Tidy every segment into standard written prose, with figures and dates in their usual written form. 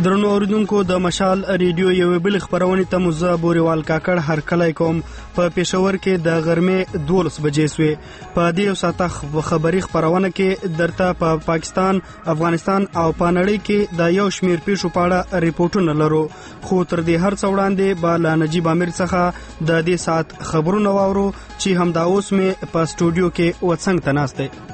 درنو اوریدونکو د مشال ریډیو یو بل خبرونه ته مزه بوريوال کاکړ هر کله کوم په پېښور کې د غرمې 12 بجې سوې په دې ساته خبري خبرونه کې درته په پاکستان افغانستان او په نړۍ کې د یو شمیر پیښو په اړه ریپورتونه لرو خو تر دې هر څه وړاندې بالا نجیب امیر څخه د دې سات خبرونه واورو چې همدا اوس مې په سټوډیو کې وڅنګ تناسته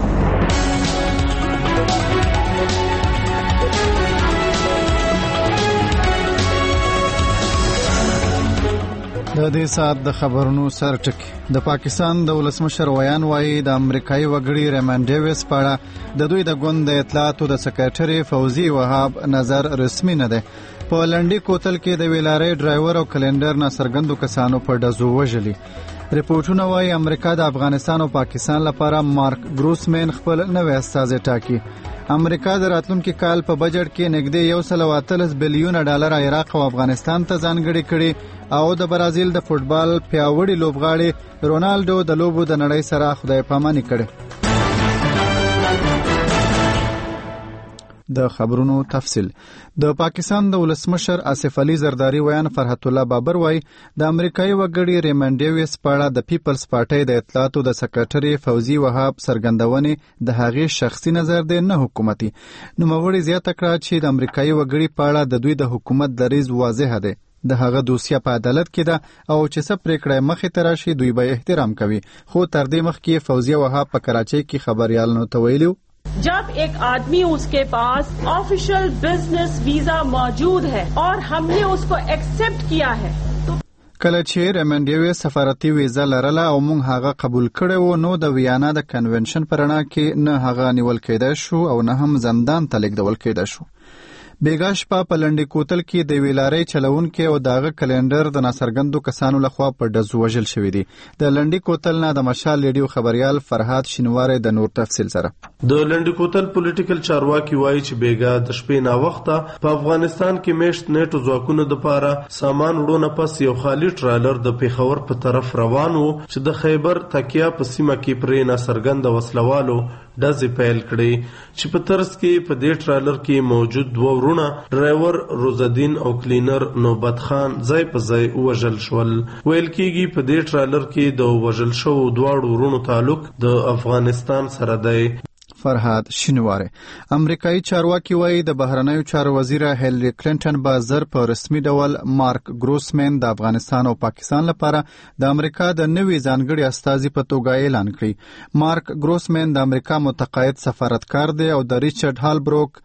د دې سات د خبرونو سرټکی د پاکستان د ولسمشر ویان وایي د امریکایي وګړي ریمن ډیویس په اړه د دوی د ګوند د اطلاعاتو د سکریټري فوزي وهاب نظر رسمي نه دی په لنډي کوتل کې د ویلارې ډرایور او کلندر ناڅرګندو کسانو په ډزو وژلي ریپورتونه وایي امریکا د افغانستان او پاکستان لپاره مارک ګروسمن خپل نوې استازی ټاکي امریکا د راتلونکي کال په بجټ کې نږدې 130 بلیون ډالر عراق او افغانستان ته ځانګړي کړي او د برازیل د فوتبال پیاوړي لوبغاړي رونالډو د لوبو د نړۍ سره خدای پاماني کړي د خبرونو تفصیل د پاکستان د ولسمشر آصف علي زرداری ویان فرحت الله بابر وای د امریکایي وګړي ریمن ډیویس په اړه د پیپلز پارټي د اطلاعاتو د سکریټري فوزي وهاب څرګندونې د هغې شخصي نظر دی نه حکومتي نوموړي زیاته کړه چې د امریکایي وګړي په اړه د دوی د حکومت دریځ واضح دی د هغه دوسیه په عدالت کې ده او چې څه پریکړه مخې ته راشي دوی به احترام کوي خو تر دې مخکې فوزي وهاب په کراچۍ کې خبريالانو ته ویلي जब एक आदमी उसके पास ऑफिशियल बिजनेस वीजा मौजूद है और हमने उसको एक्सेप्ट किया है کله چې ریمن ډیویس سفارتي ویزا لرله او موږ هغه قبول کړی و نو د ویانا د کنونشن پر اړه کې نه هغه نیول کېدای شو او نه هم زندان ته لیږدول کېدای شو بیګاش په لنډي کوتل کې د ویلارې چلونکو او داغه کلندر د ناڅرګندو کسانو لخوا په ډزو وژل شوی دی د لنډي کوتل نه د مشال ریډیو خبريال فرهاد شینواره د نور تفصیل سره د لنډي کوتل پولیټیکل چارواکي وایي چې بیګا د شپې نا وخته په افغانستان کې میشت نیټو ځواکونو د پاره سامان وړونه پس یو خالی ټرالر د پیښور په طرف روان وو چې د خیبر تکیا په سیمه کې پرې ناڅرګند وسلوالو ډزې پیل کړې چې په ترڅ کې په دې ټرالر کې موجود دوه ورونه ډرایور روزالدین او کلینر نوبت خان ځای په ځای وژل شول ویل کېږي په دې ټرالر کې د وژل شو دواړو ورونو تعلق د افغانستان سره دی فرهاد شینواره امریکایي چارواکي وایي د بهرنیو چارو وزیر هیلری کلینټن به زر په رسمي ډول مارک ګروسمن د افغانستان او پاکستان لپاره د امریکا د نوي ځانګړي استازي په توګه اعلان کړي مارک ګروسمن د امریکا متقاعد سفارتکار دی او د ریچارډ هالبروک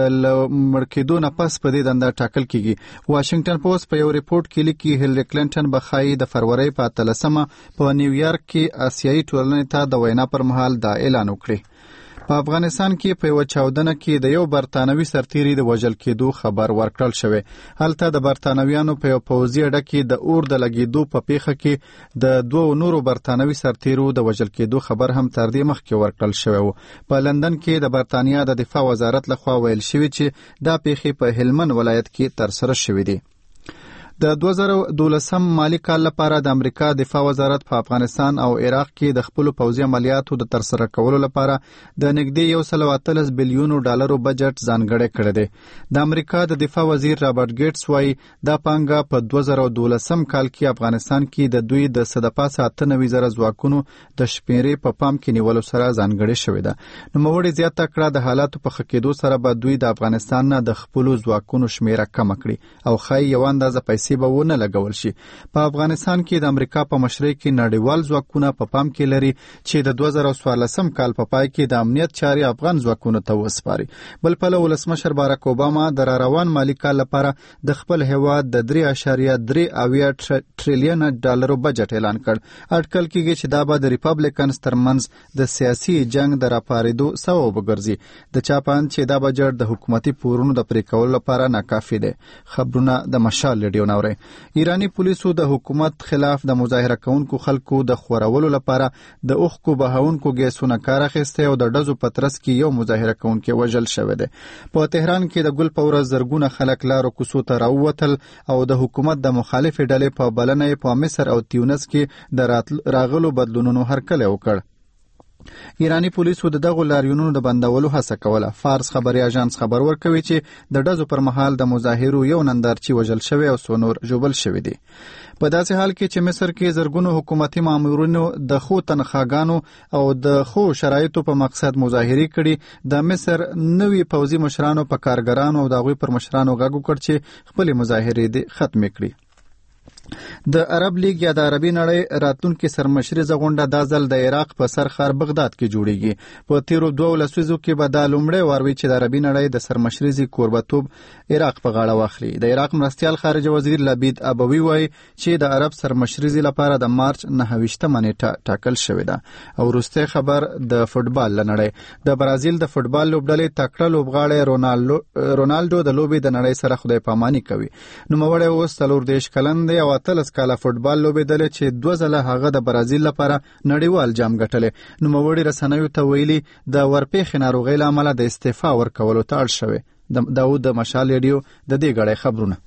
مړکېدو نه پس په دې دنده ټاکل کیږي واشنگټن پوسټ په یو ریپورت کې لیکي هیلری کلینټن به خایي د فروری په 13 په نیویارک کې آسیایي ټولنې ته د وینا پر مهال دا اعلان وکړي په افغانستان کې په یو چاودنه کې د یو برتانوي سرتیري د وژل کېدو خبر ورکړل شوی هلته د برتانویانو په یو پوځي اډه کې د اور د لګېدو په پیښه کې د دوه نورو برتانوي سرتیرو د وژل کېدو خبر هم تر دې مخکې ورکړل شوی و په لندن کې د برتانیا د دفاع وزارت لخوا ویل شوی چې دا پیښې په هلمند ولایت کې ترسره شوې دي د 2012 مالی کال لپاره د امریکا دفاع وزارت په افغانستان او عراق کې د خپل پوځي عملیاتو د ترسره کولو لپاره د نږدې 130 بلیون ډالرو بجټ ځانګړی کړی دی د امریکا د دفاع وزیر رابرټ ګیټس وایي دا پانګه په 2012 کال کې افغانستان کې د دوی د 98,000 ځواکونو د شمیرې په پام کې نیولو سره ځانګړی شوې ده نوموړي زیاته کړه د حالاتو په ښه کېدو سره به دوی د افغانستان نه د خپل ځواکونو شمیره کم کړي او خای یو اندازه پیسې به ونه لګول شي په افغانستان کې د امریکا په مشرۍ کې نړیوال ځواکونه په پام کې لري چې د 2014 کال په پای کې د امنیت چاري افغان ځواکونو ته وسپاري بل په ولسمشر باراک اوباما د روان مالی کال لپاره د خپل هیواد د 3.3 ټریلیون ډالرو بجټ اعلان کړ اټکل کېږي چې دا به د ریپابلیکنز ترمنځ د سیاسي جنگ د راپاریدو سبب وګرځي د چاپان چې دا بجټ د حکومتي پورونو د پرې کولو لپاره ناکافي دی خبرونه د مشال ریډیو ایرانی پولیسو د حکومت خلاف د مظاهره کوونکو خلکو د خورولو لپاره د اوښکو بهاونکو ګیسونه کار اخیسته او د ډزو په ترڅ کې یو مظاهره کوونکی وژل شوی دی په تهران کې د ګل په ورځ زرګونه خلک لارو کوڅو ته راووتل او د حکومت د مخالفې ډلې په بلنه په مصر او تیونس کې د راغلو بدلونونو هرکلی وکړ ایرانی پولیسو دغه لاریونونو د بندولو هڅه کوله. فارس خبري اژانس خبر ورکوي چې د ډزو پر مهال د مظاهرو یو نندارچی وژل شوی او څو نور ژوبل شوی دي. په داسې حال کې چې مصر کې زرګونو حکومتي مامورینو د خو تنخواګانو او د خو شرایطو په مقصد مظاهرې کړي، د مصر نوي پوځي مشرانو په کارګرانو او د هغوی پر مشرانو غږ وکړ چې خپلې مظاهرې دې ختمې کړي. د عرب لیگ یا د عربي نړۍ راتلونکي سرمشریزه غونډه دا ځل د عراق په سرخار بغداد کې جوړیږي. په تیرو 2 لسیزو کې به دا لومړی وار وي چې د عربي نړۍ د سرمشریزي کوربتوب عراق په غاړه واخلي. د عراق مرستیال خارجه وزیر لبید ابوي وایي چې د عرب سرمشریزي لپاره د مارچ 9 نیټه ټاکل شوې ده. او وروستی خبر د فوتبال لنړۍ. د برازیل د فوتبال لوبډلې تکړه لوبغاړی رونالډو د لوبې د نړۍ سره خدای پاماني کوي. نوموړی اوس 14 کلن دی او 13 کاله فوتبال لوبېدلی چې 2 ځله هغه د برازیل لپاره نړیوال جام ګټلی. نوموړي رسنیو ته ویلي د ورپېښې ناروغۍ له امله د استعفا ورکولو ته اړ شوی. داود د مشال ریډیو د دې غړی خبرونه.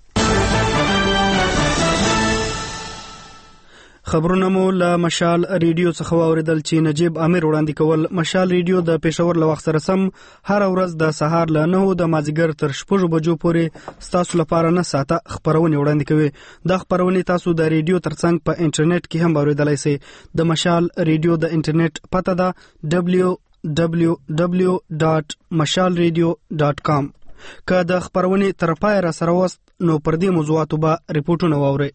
خبرونه مو له مشال ریډیو څخه واوریدل چې نجیب امیر وړاندې کول. مشال ریډیو د پېښور له وخت سره سم هر ورځ د سهار له 9 د مازیګر تر 6 بجو پورې ستاسو لپاره 9 ساعته خبرونه وړاندې کوي. د خبرونه تاسو د ریډیو ترڅنګ په انټرنیټ کې هم اوریدلای شئ. د مشال ریډیو د انټرنیټ پته ده www.mashalradio.com. که د خبرونه تر پای را سره وست نو پر دې موضوعاتو به ریپورتونه واورئ.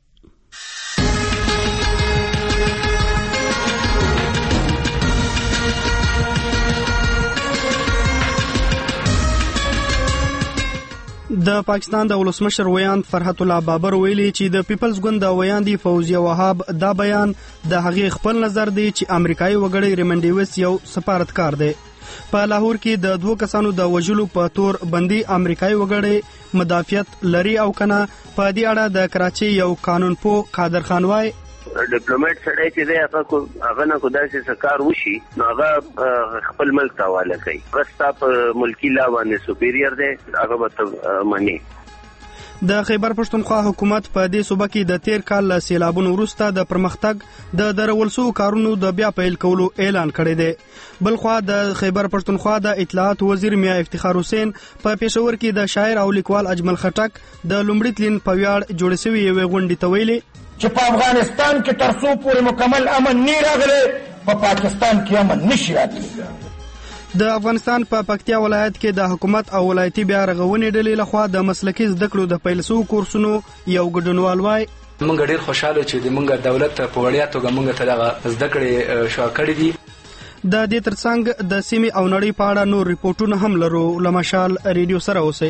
د پاکستان د ولسمشر ویاند فرحت الله بابر ویلي چې د پیپلز ګوند د ویاندې فوزیه وهاب دا بیان د هغې خپل نظر دی چې امریکایي وګړی ریمن ډیویس یو سفارتکار دی. په لاهور کې د 2 کسانو د وژلو په تور بندي امریکایي وګړی مدافعت لري او کنه. په دې اړه د کراچي یو قانونپوه قادر خان وایي ډیپلوماټ سره چې دی هغه نه کو داسې سکار وشي نو هغه خپل ملک ته حواله کوي. رستا په ملکی لا باندې سپیریئر دی هغه به مني. د خیبر پښتونخوا حکومت په دې صوبه کې د 13 کال له سیلابونو وروسته د پرمختګ د درول شوو کارونو د بیا پیل کولو اعلان کړی دی. بلخوا د خیبر پښتونخوا د اطلاعات وزیر میا افتخار حسین په پېښور کې د شاعر او لیکوال اجمل خټک د لومړي تلین په ویاړ جوړ شوی یوې غونډې ته ویلي چې په افغانستان کې تر څو پورې مکمل امن نه راغلی په پاکستان کې امن نشي راتلی. د افغانستان په پکتیا ولایت کې د حکومت او ولایتي بیا رغونې ډلې لخوا د مسلکي زده کړو د پیل شوو کورسونو یو ګډونوال وایي موږ ډېر خوشاله چې د موږ دولت په وړیا توګه موږ ته دغه زده کړې شروع کړې دي. د دې ترڅنګ د سیمې او نړۍ په اړه نور ریپورتونه هم لرو. له مشال ریډیو سره اوسئ.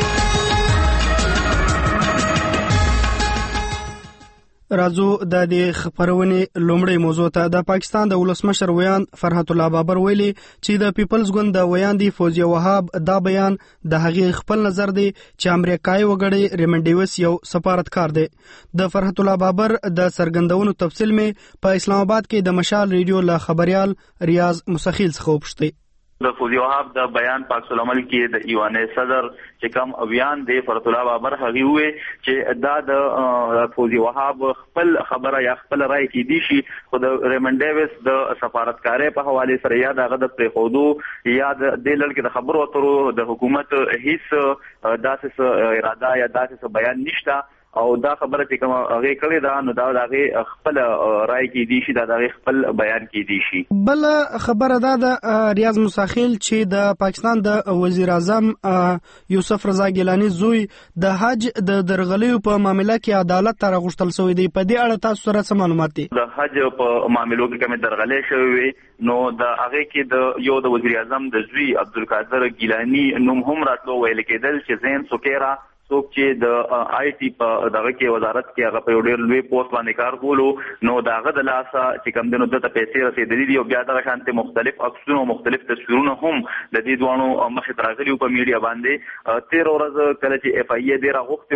راځو د دې خبرونه لومړی موضوع ته. د پاکستان د ولسمشر ویاند فرحت الله بابر ویلي چې د پیپلز ګوند د ویاندې فوزیه وهاب دا بیان د هغې خپل نظر دی چې امریکایي وګړی ریمن ډیویس یو سفارتکار دی. د فرحت الله بابر د څرګندونو تفصیل می په اسلام آباد کې د مشال ریډیو له خبريال ریاض مسخیل څخه وپوښتي. د فوزیه وهاب د بیان پاک العمل کې د ایوان صدر چې کوم اویان دی فرحت الله بابر هغه وی چې دا د فوزیه وهاب خپل خبره یا خپل رائے کې دي شي خو د ریمن ډیویس د سفارتکارۍ په حواله سره یا دغه د پریخودو یا د لړ کې د خبرو اترو د حکومت هیڅ داسې اراده یا داسې بیان نشته او دا خبره چې کوم هغه کړی دا نو دا هغه خپل رائے کې دي شي دا هغه خپل بیان کې دي شي. بل خبره دا د ریاض مساخیل چې د پاکستان د وزیر اعظم یوسف رضا ګیلانی زوی د حج د درغلیو په معاملې کې عدالت ته راغوښتل شوی دی. په دې اړه تاسو سره څه معلومات دي؟ د حج په معاملو کې کوم درغلې شوی نو د هغه کې د یو د وزیر اعظم د زوی عبدالقادر ګیلانی نوم هم راتلو ویل کېدل چې زین سوکیرا څوک چې د آی ټي په دغه کې وزارت کې هغه په ډېر لوی پوسټ باندې کار کولو نو داغه د لاسه چې کوم دنو د پیسې رسیدلې دي او بیا دغه شانته مختلف عکسونه او مختلف تصویرونه هم د دې دوانو مخې ته راغلي په میډیا باندې 13 ورځ کله چې اف ای ای ډیر غوښتو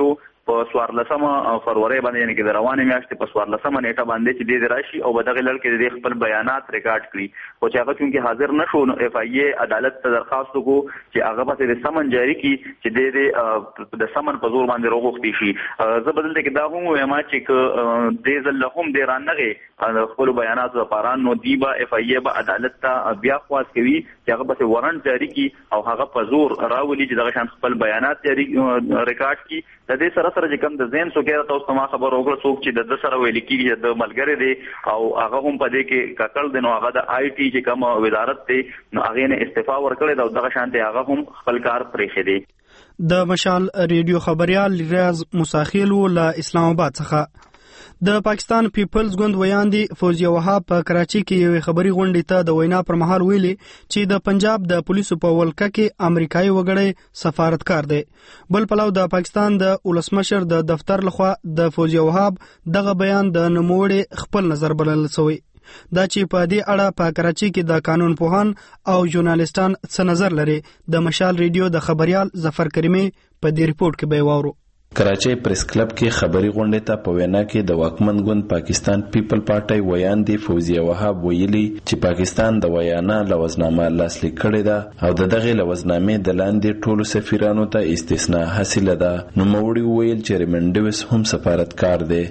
په 14 فروری باندې یعنی کې د روانې میاشتې په 14 نیټه باندې چې د راشي او بدغه لړ کې د خپل بیانات ریکارډ کړي او چې هغه چونکی حاضر نشو نو اف ای ای عدالت ته درخواست وکړو چې هغه به د سمن جاری کړي چې د سمن په زور باندې وروغتي شي. زه بدل کې دا هم وایم چې د زلهم د رانغه خپل بیانات لپاره نو دیبا اف ای ای به عدالت ته بیا خواست کوي چې هغه به ورنټ جاری کړي او هغه په زور راولي چې دغه شان خپل بیانات جاری ریکارډ کړي. د دې سره سره چې کوم د زین سوګه تاسو ما خبر وکړه څوک چې د سره ویل کېږي د ملګری دی او هغه هم په دې کې ککړ دی نو هغه د آی ټي چې کوم وزارت دی نو هغه نه استعفا ورکړی دا دغه شان دی هغه هم خپل کار پرېښی دی. د مشال ریډیو خبريال ریاض مساخیل له اسلام آباد څخه. د پاکستان پیپلز ګوند ویاندي فوزیه وهاب په کراچي کې یو خبري غونډې ته د وینا پر مهال ویلي چې د پنجاب د پولیسو په ولکه کې امریکایي وګړی سفارتکار دی. بل پلو د پاکستان د ولسمشر د دفتر لخوا د فوزیه وهاب دغه بیان د نوموړي خپل نظر بلل شوی. دا چې په دې اړه په کراچي کې د قانون پوهان او ژورنالستان څه نظر لري د مشال ریډیو د خبريال ظفر کریمي په دې ریپورت کې به وورو. کراچي پریس کلب کې خبري غونډه ته په وینا کې د واکمن ګوند پاکستان پیپل پارټي ویاندي فوزیه وهاب ویلي چې پاکستان د ویانا لوزنامه لاسلیک کړې ده او دغه لوزنامه د لاندې ټولو سفیرانو ته استثناء حاصله ده. نو موړي ویل چې ریمنډوس هم سفارتکار دی.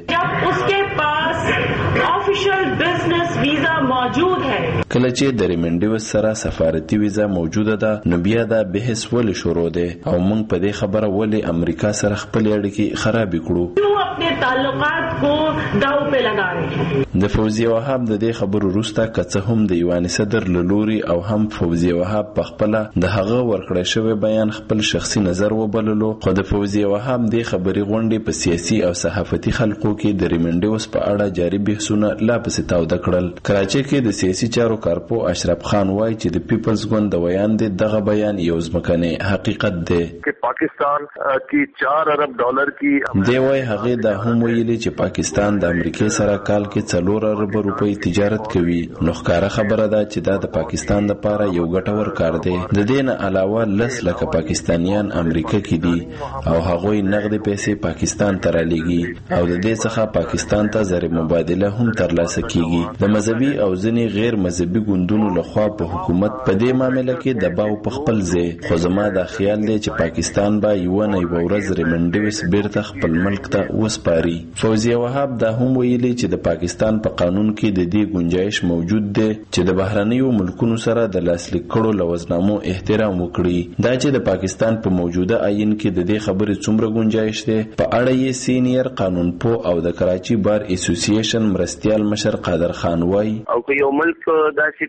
ऑफिशियल बिजनेस वीजा मौजूद है. کله چې د ریمنډوس سره سفارتي ویزا موجوده ده نو بیا دا بحث ولې شروع دی او موږ په دې خبره ولې امریکا سره خپل اړیکې خراب کړو अपने ताल्लुकात को दाव पे लगा रहे. د فوزیه وهاب د دې خبرو وروسته کڅ هم د ایوان صدر لوري او هم فوزیه وهاب په خپل د هغه ورکړی شوی بیان خپل شخصي نظر وبللو. خو د فوزیه وهاب د خبري غونډې په سیاسي او صحافتي خلکو کې د ریمنډوس په اړه جاري بحثونه لا پسې تاوده کړل. کراچي کې د سیاسي چارو کارپو اشرف خان وایي چې د پیپلز ګوند د ویان دغه بیان یو ځمکنی حقیقت دی چې پاکستان کی $4 ارب کی دی وایي هغه دا هم ویلي چې پاکستان د امریکای سره کال کې $4 ارب روپۍ تجارت کوي. نو ښکاره خبره ده چې دا د پاکستان لپاره یو ګټور کار دی. د دې نه علاوه 10 لکه پاکستانیان امریکا کې دي او هغوی نغدي پیسې پاکستان ته رالیږي او د دې څخه پاکستان ته زر مبادله هم ترلاسه کیږي. د مذهبي او ځینې غیر مذهبي ګوندونو لخوا په حکومت په دې معاملې کې دباو په خپل ځای. خو زما دا خیال دی چې پاکستان به یو نه یو ورځ ریمنډوس بیرته خپل ملک ته وسپاري. فوزیه وهاب دا هم ویلي چې د پاکستان په قانون کې د دې گنجائش موجود دی چې د بهرنیو ملکونو سره د لاسلیک کړو لوزنامو احترام وکړي. دا چې د پاکستان په موجوده آئین کې د دې خبرې څومره گنجائش دی په اړه یې سینیئر قانون پوه او د کراچي بار اسوسییشن مرستیال مشر قادر خان وایي او که یو ملک داسې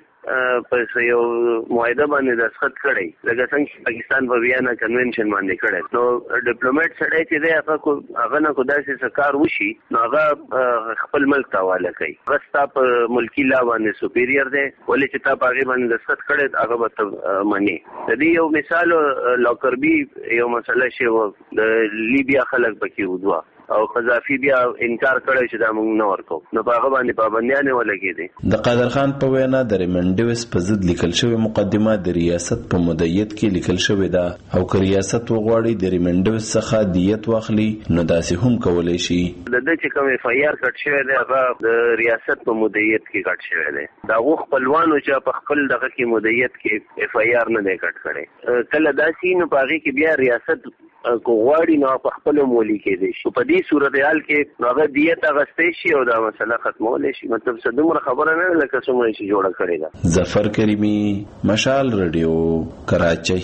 په یو معاهده باندې دستخط کړی لکه څنګه چې پاکستان په ویانا کنونشن باندې کړی نو ډیپلوماټ سره چې دی هغه نه کو داسې سکار وشي نو هغه خپل ملک ته حواله کوي. غستا په ملکی لا باندې سپیریئر دی ولې چې تا په هغه باندې دستخط کړی هغه به مني. د دې یو مثال لوکربي یو مسله شی د لیبیا خلک پکې ودوا او قذافي بیا انکار کړی چې دا موږ نه ورکو نو په هغه باندې پابندیانه ولګېدې. د قادر خان په وینا د ریمنډوس په ضد لیکل شوی مقدمه د ریاست په مدیریت کې لیکل شوی ده او که ریاست وغواړي د ریمنډوس څخه دیت واخلي نو داسې هم کولای شي. د دې چې کوم اف ای آر کټ شوی دی هغه د ریاست په مدیریت کې کټ شوی دی. دا غو خپلوانو چې په خپل دغه کې مدیریت کې اف ای آر نه دی کټ کړی. کله داسې نو پاره کې بیا ریاست کو غواړي نو په خپل مولي کې دي شي په دې صورتحال کې هغه دیت اغستې شي او دا مسله ختمول شي. مطلب څه دومره خبره نه لکه څومره شي جوړه کړی دا. ظفر کریمی مشال ریډیو کراچي.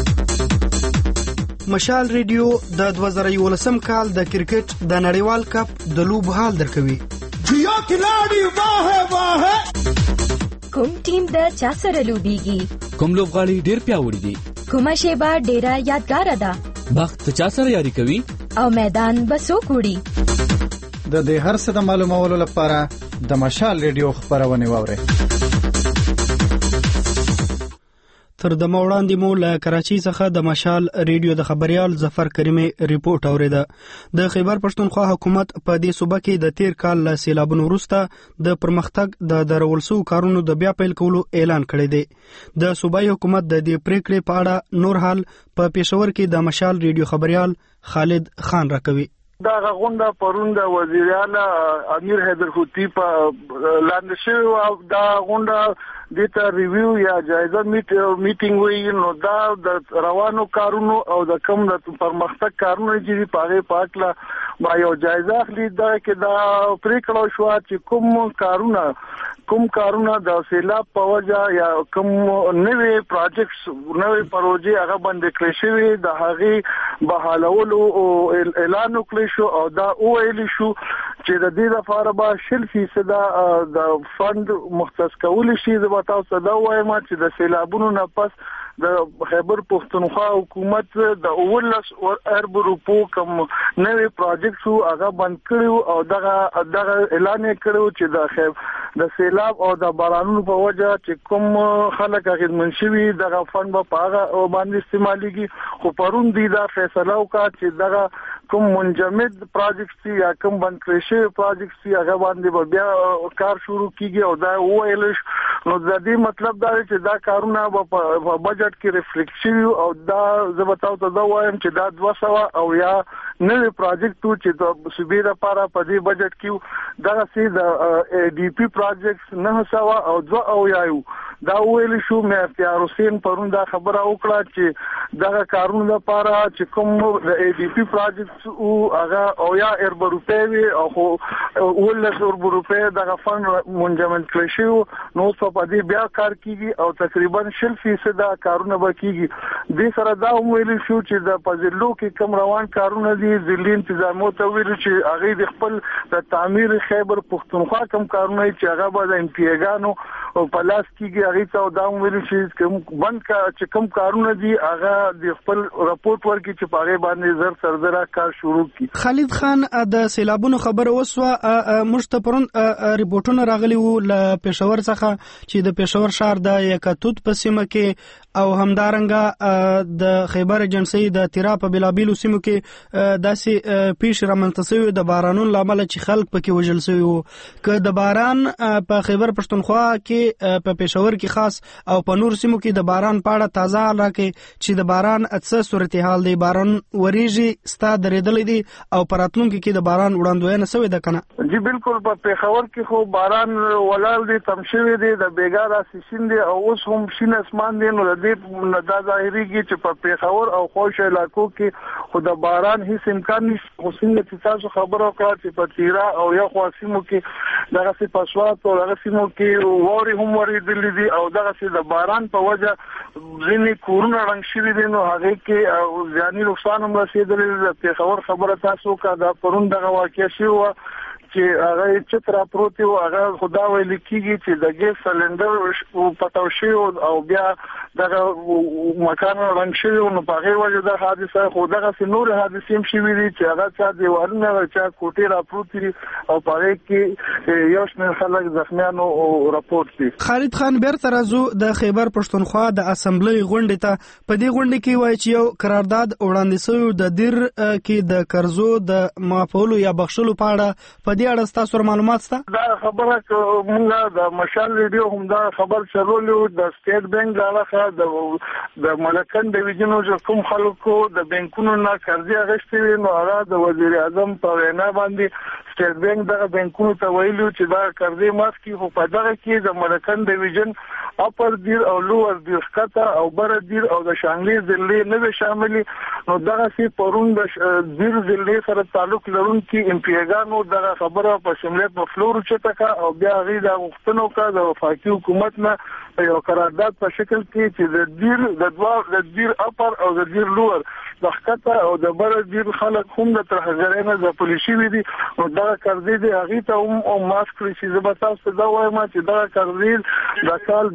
مشال ریډیو د 2011 کال د کرکټ د نړیوال کپ د لوب حال درکوي. جیا کلاړي واه واه کوم ټیم د چا سره لوبيږي کوم لوبغاړي ډیر پیاوړي دي کومه شیبه ډیره یادګار ده وخت چا سره یاري کوي او میدان بسو کوړي. د دې هر څه د معلومولو لپاره د مشال ریډیو خبرونه واورئ. تر د موړاندې مو له کراچي څخه د مشال ریډیو د خبريال ظفر کریمي ریپورت اوریده. د خیبر پښتونخوا حکومت په دې صوبه کې د تیر کال له سیلابونو وروسته د پرمختګ د درولسو کارونو د بیا پیل کولو اعلان کړی دی. د صوبایي حکومت د دې پریکړې په اړه نور حال په پېښور کې د مشال ریډیو خبريال خالد خان راکوي. دا غونډه پرون د وزیر اعلی امیر حیدر خوتی په لاندې شو او دا غونډه د ریویو یا جایزه میټینګ وی نو دا د روانو کارونو او د کوم د پرمختګ کارونو چې په هغه پاکله ما یو جایزه اخلي دا کې دا پریکړه شو چې کوم کارونه د سیلاب په وجه یا کوم نوې پروجیکټس نوې پروژې هغه باندې کړی شوی د هغه بحالولو اعلان وکړي شو او دا ویل شو چې د دې لپاره به 100% د فند مختص کول شي د تاسو دا وایم چې د سیلابونو نه پس د خیبر پښتونخوا حکومت د 19 ارب روپو کوم نوې پروجیکټ هغه بند کړو او دغه اعلان کړو چې د سیلاب او د بارانونو په وجه چې کوم خلک غیرمن شوي دغه فند په هغه باندې استعماليږي خو پرون دی دا فیصله وکړه چې دغه کوم منجمد پروجیکټ یا کوم بند کړی شوی پروجیکټ هغه باندې بیا کار شروع کیږي او دا ویل نو د دې مطلب دا چې دا کارونه په بجټ کې ریفلیکټ شي او دا زبطاو ته دا وایم چې دا 200 او یا نوې پروجیکټ چې د صوبې لپاره په دې بجټ کې دا سي د ډي پی پروجیکټ 900 او 2 او یایو دا ویل شو مې اختیار حسین پرون دا خبره وکړه چې دا کارونه لپاره چې کوم د ای ډي پی پروجیکټ او هغه او یا ارب روپے او ولس ارب روپے دا فند منجمد کړی شو نو په دې بیا کار کیږي او تقریبا 100% دا کارونه به کیږي د سره دا ویل شو چې د پزلو کې کم روان کارونه دي ځلې انتظامات ویل چې هغه د خپل د تعمیر خیبر پښتونخوا کم کارونه چې هغه به د امپیګانو او پلاس کیږي هغه ته دا ویل چې کوم بند کا چې کوم کارونه دي هغه د خپل راپورټ ورکړي چې په هغه باندې زر سرزره کار شروع کړي. خالد خان د سیلابونو خبر اوسه مشتپرون ریپورتونه راغلي وو ل پېښور څخه چې د پېښور شهر د یکاتوت په سیمه کې او همدارنګه د خیبر ایجنسی د تیرا په بلابیلو سیمو کې داسې پیش رامنځته د بارانونو لامل چې خلک پکې وژل شوی وو که د باران په خیبر پښتونخوا کې په پېښور کې خاص او په نور سیمو کې د باران په اړه تازه حال راکې چې د باران څه صورتحال دی باران وریږي ستا درېدلې دي او پراتلونکو کې د باران وړاندوینه شوې ده کنه؟ جی بالکل په پېښور کې خو باران ولال دي تم شوی دي د بیګار اساسین دي او اوس هم شین اسمان دي نو د دې دا ظاهريږي چې په پېښور او خوش علاقو کې خو د باران هیڅ امکان نشته خو څنګه تاسو خبرو کړه چې په تیرا او یا خواسمو کې دغه څه پښوات او دغه سیمو کې ووري هم ورېدلې دي او دغه څه د باران په وجه ځینې کورونه رنګ شوي دي نو هغه کې ځاني نقصان هم رسیدلی د پېښور خبره تاسو کا دا پرون دغه واقع شو چې هغه چې تر پروتي او هغه خدا ویل کیږي چې د ګیس سلندر پټاو شي او بیا دغه مکان رنګ شي نو په هغه وجه د حادثه خدغه نور حادثې هم شي ویلي چې هغه چې دیوالونه چې کوټې را پروتي او په هغه کې یو شمېر خلک زخمیانو راپورټ دي. خالد خان بیرته راځو د خیبر پښتونخوا د اسمبلی غونډې ته په دې غونډې کې وایي چې یو قرارداد وړاندې شوی د دیر کې د قرضو د معافولو یا بخښلو په اړه په دې اړه تاسو معلومات شته؟ دا خبره موږ د مشال ریډیو هم دا خبر شروع د سټیټ بانک علاوه د ملکن ډیویژن او کوم خلکو د بانکونو نه قرضې اخیستې نو هغه د وزیر اعظم په وینا باندې سټیټ بانک د بانکونو ته ویلو چې دا قرضې معاف کړي خو په دغه کې د ملکن ډیویژن اپر دیر او لوور دیر ښکته او بر دیر او د شانګلي ضلع نه شاملي نو دغه سي پرون د دیر ضلع سره تعلق لرونکي امپیګانو دغه خبره په شمولیت په فلور چټکا او بیا غي د غوښتنو کا د وفاقي حکومت نه یو قرارداد په شکل کې چې د دیر اپر او د دیر لوور د ښکته او د بر دیر خلک هم د ترهګرانه د پولیسي وی دي او دا قرضې دي هغه ته هم ماسک کړی چې زه تاسو دا وایم چې دا قرضې د کال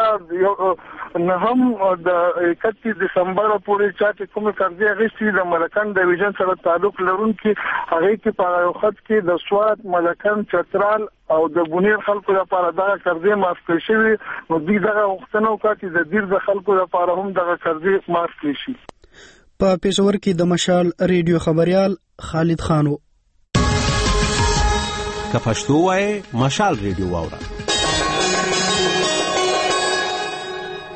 2000 نه هم د 31 دسمبر پورې چې کوم قرضې غوښتي د ملکان ډیویژن سره تعلق لرونکي هغه کې په یو خط کې د سواد ملکان چترال او د بونیر خلکو لپاره دا قرضې معاف کړي شي نو دوی دغه وختونو کې د دیر د خلکو لپاره هم دغه قرضې معاف کړي شي. په پېښور کې د مشال ریډیو خبريال خالد خانو که پښتو وای مشال ریډیو واوره.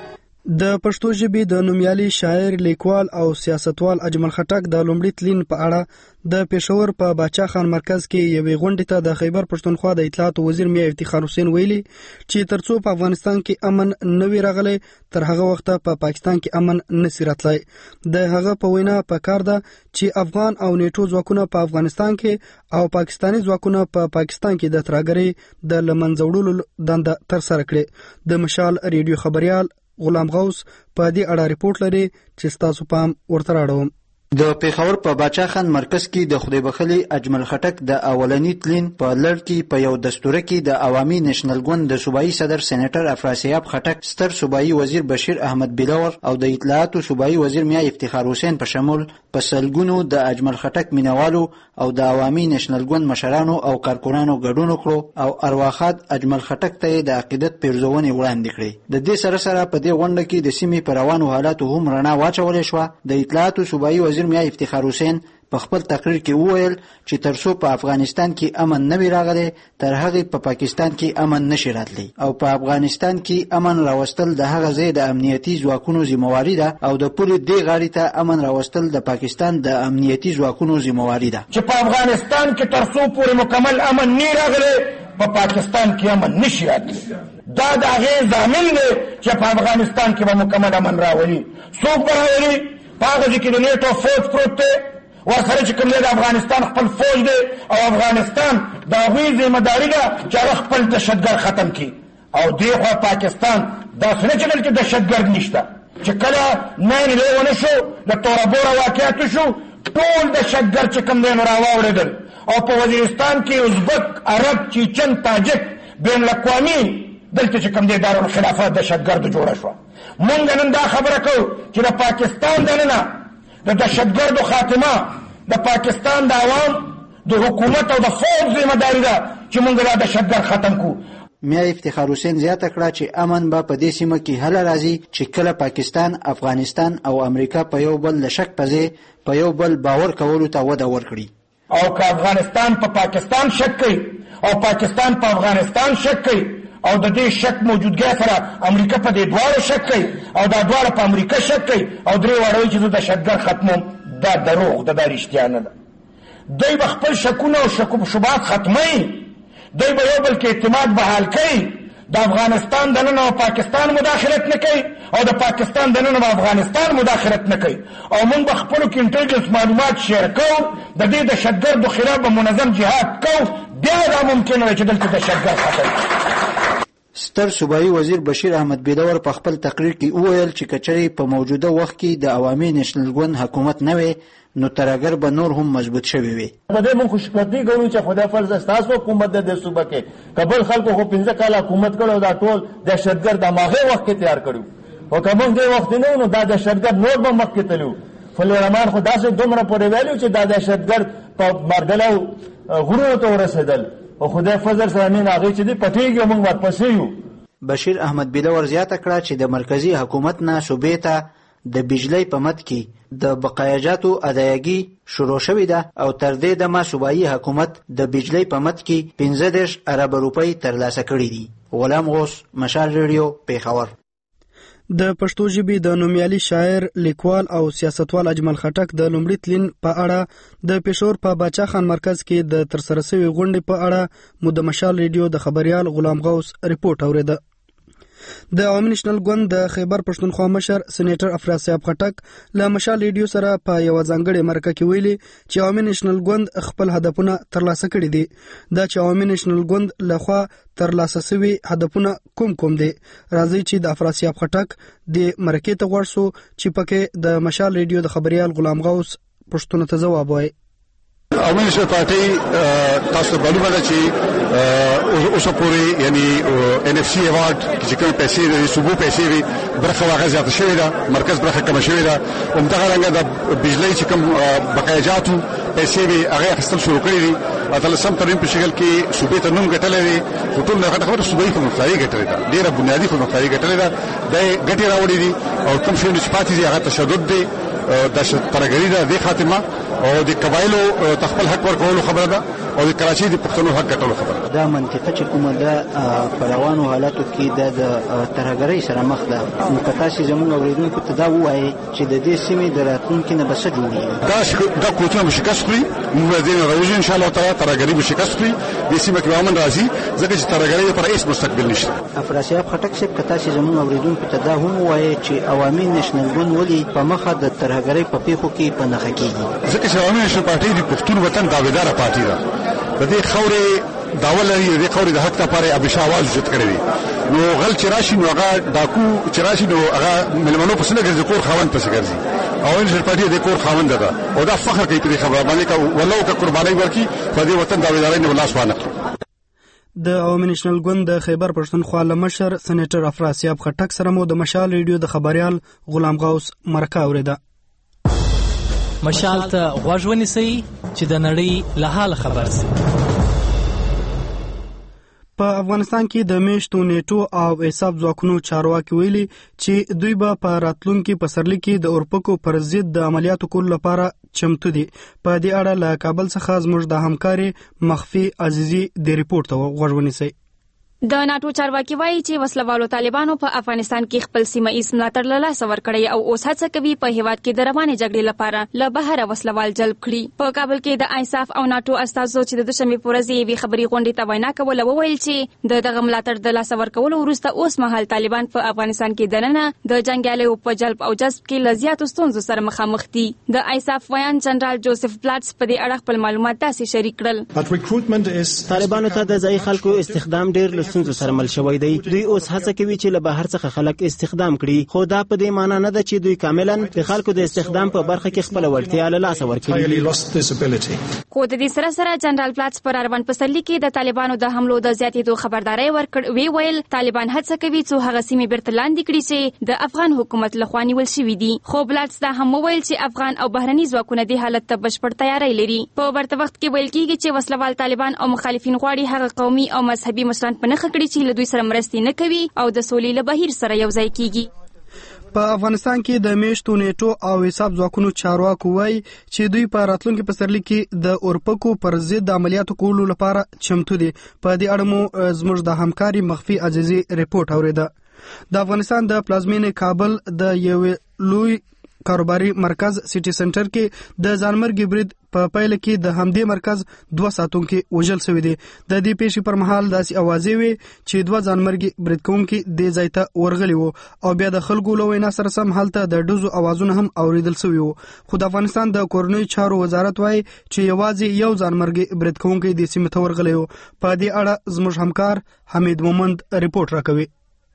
د پښتو ژبې د نومیالي شاعر، لیکوال او سیاستوال اجمل خټک د لومړي تلین په اړه د پېښور په باچا خان مرکز کې یوې غونډې ته د خیبر پښتونخوا د اطلاعات وزیر میا افتخار حسین ویلي چې ترڅو په افغانستان کې امن نه وي راغلی تر هغه وخته په پاکستان کې امن نشي راتلی. د هغه په وینا پکار ده چې افغان او نیټو ځواکونه په افغانستان کې او پاکستاني ځواکونه په پاکستان کې د ترهګرۍ د له منځه وړلو دنده ترسره کړي. د مشال ریډیو خبریال غلام غوث په دې اړه ریپورت لري چې تاسو پام ورته راوړم. د پیښور په باچا خان مرکز کې د خدای بخښلي اجمل خټک د اولنی تلین په لړ کې په یو دستور کې د عوامي نېشنل ګوند د صوبایي صدر سېنیټر افراسیاب خټک، ستر صوبایي وزیر بشیر احمد بلور او د اطلاعاتو صوبایي وزیر میا افتخار حسین په شمول په سلګونو د اجمل خټک مینوالو او د عوامي نېشنل ګوند مشرانو او کارکونانو ګډون وکړو او ارواخات اجمل خټک ته د عقیدت پیرزونې وړاندې کړې. د دې سره په دې غونډه کې د سیمې پر روانو حالاتو هم رڼا واچولې شوه. د اطلاعاتو صوبایي وزیر میا افتخار حسین په خپل تقریر کې وویل چې ترڅو په افغانستان کې امن نه وي راغلی تر هغې په پاکستان کې امن نشي راتلی او په افغانستان کې امن راوستل د هغه ځای د امنیتي ځواکونو ذمہواري ده او د پولې دې غاړې ته امن راوستل د پاکستان د امنیتي ځواکونو ذمہواري ده چې په افغانستان کې ترڅو پورې مکمل امن نه راغلی په پاکستان کې امن نشي راتلی. دا د هغې ضامن دی چې په افغانستان کې به مکمل امن راولي. څوک به راولي؟ په هغه ځای کې د نیټو فوج پروت دی، ورسره چې کوم دی د افغانستان خپل فوج دی او افغانستان د هغوی ذمهداري ده چې هغه خپل دهشتګرد ختم کړي. او دې خوا پاکستان داسې نه چې دلته دهشتګرد نشته. چې کله 9/11 شو د توره بوره واقعاتو شو ټول دهشتګرد چې کوم دی نو راواوړېدل او په وزیرستان کې ازبک، عرب، چیچن، تاجک بین الاقوامي دلته چې کوم دی دارالخلافه دهشتګردو جوړه شوه. مونږ نن دا خبره کوو چې د پاکستان دننه د دهشتګردو خاتمه د پاکستان د عوام د حکومت او د فوج ذمهداري ده چې مونږ دا دهشتګرد ختم کړو. میا افتخار حسین زیاته کړه چې امن به په دې سیمه کې هله راځي چې کله پاکستان، افغانستان او امریکا په یو بل له شک په ځای په یو بل باور کولو ته وده ورکړي. او که افغانستان په پاکستان شک کوي او پاکستان په افغانستان شک کوي او د دې شک موجودګۍ سره امریکا په دې دواړو شک کوي او دا دواړه په امریکا شک کوي او درې واړه وایي چې زه دهشتګرد ختموم، دا دروغ ده، دا رښتیا نه ده. دوی به خپل شکونه او شبهات ختموي، دوی به یو بل کې اعتماد بحال کوي. د افغانستان دننه او پاکستان مداخلت نه کوي او د پاکستان دننه او افغانستان مداخلت نه کوي او موږ به خپلو کې انټلیجنس معلومات شیر کوو، د دې دهشتګردو خلاف به منظم جهاد کوو. بیا دا ممکنه ده چې دلته دهشتګرد ختم. ستر صوبایي وزیر بشیر احمد بلور په خپل تقریر کې وویل چې کچرې په موجوده وخت کې د عوامي نېشنل ګوند حکومت نه وي نو ترهګر به نور هم مضبوط شوی وي. په دې موږ خوشبختي ګڼو چې خدای فرض ستاسو حکومت د صوبه کې کابل خلکو خو 15 کال حکومت کړو، دا ټول دهشتګرد د ماغه وخت کې تیار کړو او کوم دې وخت نه نو دا دهشتګرد نور به مخ کې تلو. فلرمان خو داسې دومره پورې ویلو چې دا دهشتګرد په مرګلو غرونو ته ورسېدل او خدای فضل سره نه هغه چې دې پټېږي موږ واپس یو. بشیر احمد بلور زیاته کړه چې د مرکزی حکومت نه صوبې ته د بجلی په مد کې د بقایاجاتو ادایګي شروع شوې ده او تر دې دمه صوبایي حکومت د بجلی په مد کې 15 ارب روپۍ ترلاسه کړي دي. غلام غوث، مشال ریډیو، پیښور. د پښتو ژبې د نومیالي شاعر، لیکوال او سیاستوال اجمل خټک د لومړي تلین په اړه د پېښور په باچا خان مرکز کې د ترسره شوې غونډې په اړه مو د مشال ریډیو د خبریال غلام غوث ریپورت اورېده. د عوامي نېشنل ګوند د خیبر پښتونخوا مشر سېنیټر افراسیاب خټک له مشال ریډیو سره په یو ځانګړې مرکه کې ویلي چې عوامي نېشنل ګوند خپل هدفونه ترلاسه کړي دي. دا چې عوامي نېشنل ګوند لخوا ترلاسه شوي هدفونه کوم دي. راځي چې د افراسیاب خټک د مرکې ته غوړ سو چې پکې د مشال ریډیو د خبریال غلام غوث پښتون ته ځواب وایي. عوامي نېشنل پارټي تاسو معلومه ده چې اوسه پورې یعنی NFC ایوارډ چې کوم پیسې د صوبو پیسې وي برخه واغه زیاته شوې ده، مرکز برخه کم شوې ده. همدغه رنګه د بجلی چې کوم بقایاجاتو پیسې وي هغه اخیستل شروع کړي دي. اتلسم ترین په شکل کې صوبې ته نوم ګټلې دي، خو ټول نه خبره صوبې په مختاري ګټلې ده، ډیره بنیادی په مختاري ګټلې ده. د ګټې راوړي دي او کوم شی چې پاتې دي هغه تشدد دي، د ترهګري ده، د خاتمه او د قبایلو تخپل حق ورکولو خبره ده. او د کراچۍ د پښتنو حق ګټلو خبره دا منطقه چې کومه ده په روانو حالاتو کې د ترهګرۍ سره مخ ده. نو که تاسې زموږ اورېدونکو ته دا ووایئ چې د دې سیمې د راتلونکي نه به څه جوړېږي؟ دا قوتونه به شکست کړي، موږ به دې نه راوځو انشاءالله تعالی. ترهګري به شکست کړي، دې سیمه کې به امن راځي، ځکه چې ترهګرۍ لپاره هېڅ مستقبل نشته. افراسیاب خټک صاحب، که تاسې زموږ اورېدونکو ته دا هم ووایئ چې عوامي نېشنل ګوند ولې په مخه د ترهګرۍ په پیښو کې په نښه کېږي؟ ځکه چې عوامي نېشنل پارټۍ د پښتون وطن داویداره پارټۍ ده، د دې خاورې داوا لري، د دې خاورې د حق لپاره ابشا आवाज اوچت کړی دی. نو غل چې راشي نو هغه ډاکو چې راشي نو هغه ملمنو پسې نه ګرځي، کور خاوند پسې ګرځي. عوامي نېشنل پارټۍ د کور خاوند ده او دا فخر کوي په خبره باندې کا ولو کا قرباني ورکړي په دې وطن داویداري نه لاس وانه کړي. د عوامي نېشنل ګوند د خیبر پښتونخوا له مشر سېنیټر افراسیاب خټک سره مو د مشال ریډیو د خبريال غلام غوث مرکه اوریده. مشال ته غوږ ونیسئ چې د نړۍ له حال خبر شئ. په افغانستان کې د میشتو نیټو او حساب ځواکونو چارواکي ویلي چې دوی به په راتلونکي پسرلي کې د اورپکو پر ضد د عملیاتو کولو لپاره چمتو دي. په دې اړه له کابل څخه زموږ د همکاري مخفي عزیزي د ریپورت ته غوږ ونیسئ. د ناتو چارواکي وایي چې وسلوالو طالبانو په افغانستان کې خپل سیمه ایز ملاتړ له لاسه ورکړی او اوس هڅه کوي په هیواد کې د روانې جګړې لپاره له بهره وسلوال جلب کړي. په کابل کې د انصاف او ناتو استازو چې د دوشنبې په ورځ یې خبري غونډې ته وینا کوله وویل چې دغه ملاتړ د لاسه ورکولو وروسته اوس مهال طالبان په افغانستان کې دننه د جنگیالیو په جلب او جذب کې له زیاتو ستونزو سره مخامخ دي. د انصاف ویان جنرال جوزف بلاټس په دې اړه خپل معلومات داسې شریک کړل. طالبانو ته د ځای خلکو استخدام ډېر له ستونزو سره مل شوی دی. دوی اوس هڅه کوي چې له بهر څخه خلک استخدام کړي، خو دا په دې معنی نه ده چې دوی کاملا د خلکو د استخدام په برخه کې خپل وړتیا له لاسه ورکړي. خو د دې سره سره جنرال پلاټس پر روان پسرلي کې د طالبانو د حملو د زیاتېدو خبرداري ورکړ. ویل طالبان هڅه کوي چې هغه سیمې بیرته لاندې کړي چې د افغان حکومت لخوا نیول شوې دي. خو پلاټس دا هم ویل چې افغان او بهرني ځواکونه د حالت ته بشپړ تیاری لري. په ورته وخت کې ویل کېږي چې وسلوال طالبان او مخالفین غواړي هغه قومي او مذهبي مشران په نښه کړي چې له دوی سره مرستې نه کوي او د سولې له بهیر سره یو ځای کیږي. په افغانستان کې د میشتو نیټو او حساب ځواکونو چارواکو وایي چې دوی په راتلونکي پسرلي کې د اورپکو پر ضد عملیاتو کولو لپاره چمتو دي. په دې اړه مو زموږ د همکاري مخفي عزیزي ریپورت اوریده. د افغانستان د پلازمینې کابل د یو لوی کاروباري مرکز سټي سنټر کې د ځانمرګي برید په پایله کې د همدې مرکز 2 ساتونکو وژل شوی دي. د دې پیښې پر مهال داسې اوازې وي چې 2 ځانمرګي برید کوونکي د ځای ته ورغلي وو او بیا د خلکو له وینا سره سم هلته د ډزو اوازونه هم اوریدل شوی وو. خو د افغانستان د کورنۍ چارو وزارت وایي چې یوازې یو ځانمرګي برید کوونکی د سیمې ته ورغلی وو. په دې اړه زموږ همکار حمید مومند ریپورت راکوي.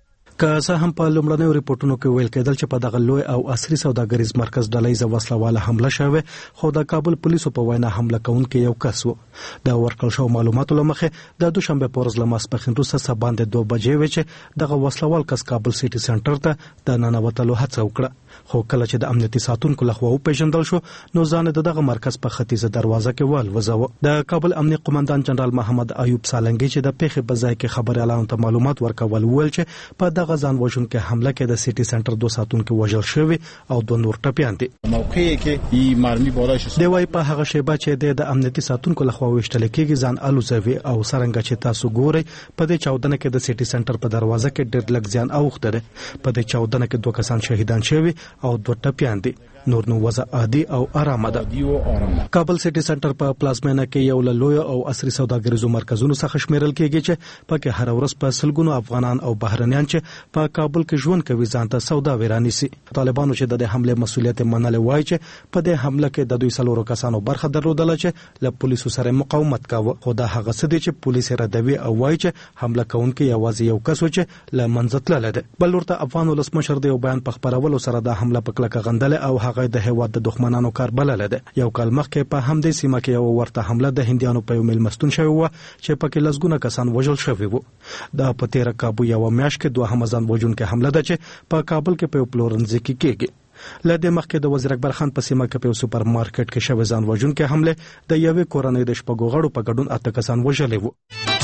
که څه هم په لومړنیو ریپورتونو کې ویل کېدل چې په دغه لوی او عصري سوداګریز مرکز ډلهیزه وسلواله حمله شوه، خو د کابل پولیسو په وینا حمله کوونکی یو کس و. د ورکړل شو معلوماتو لمخې د دوشنبه په ورځ له ماسپښین وروسته سبا د 2 بجې وې چې دغه وسلوال کس کابل سټي سنټر ته د ننوتلو هڅه وکړه. خو کله چې د امنیتي ساتونکو لخوا وپېژندل شو نو ځان دغه مرکز په ختیځه دروازه کې والوځاوه. د کابل امنیه قومندان جنرال محمد ایوب سالنګي چې د پیښې په ځای کې خبريالانو ته معلومات ورکول ویل چې په دغه ځان وژونکو حمله کې د سټي سنټر 2 ساتونکو وژل شوی او 2 نور ټپيان دي. موقعي کې مرمي بولا شو دی وايي په هغه شیبه چې د امنیتي ساتونکو لخوا وشتل کېږي ځان الوزوي او سرنګ چې تاسو ګورئ په دې چاودنه کې د سټي سنټر په دروازه کې ډېر لږ ځان اوخته ده. په دې چاودنه کې 2 کسان شهیدان شوي او 2 ټپيان دي. نور نو وضع عادي او آرامه ده. کابل سټي سنټر په پلازمینه کې یو له لوی او عصري سوداګریزو مرکزونو څخه شمیرل کېږي چې پکې هر ورځ په سلګونو افغانان او بهرنیان چې په کابل کې ژوند کوي ځان ته سودا ورانی سي. طالبانو چې د حمله مسولیت منل وایي چې په دې حمله کې د دوی سلورو کسانو برخه درلودله چې له پولیسو سره مقاومت کاوه. خو دا هغه څه دي چې پولیس ردوي او وایي چې حمله کوونکی یوازې یو کس و چې له منځ تللی دی. بل ورته افغان ولسمشر د یو بیان په خبرولو سره د حمله په کلکه غندله او هغه د هیواد د دښمنانو کار بلل ده. یو کال مخکې په همدې سیمه کې یو ورته حمله د هندیانو په یو میلمستون شوی و چې پکې لسګونه کسان وژل شوي وو. دا په تیر کابو یو میاشت کې 2 همزان وژونکو حمله ده چې په کابل کې په پلورنځي کې کېږي. لدې مخکې د وزیر اکبر خان په سیمه کې په سوپر مارکیټ کې شوی ځان وژونکو حمله د یوې کورنۍ د شپږو غړو په ګډون 8 کسان وژلي وو.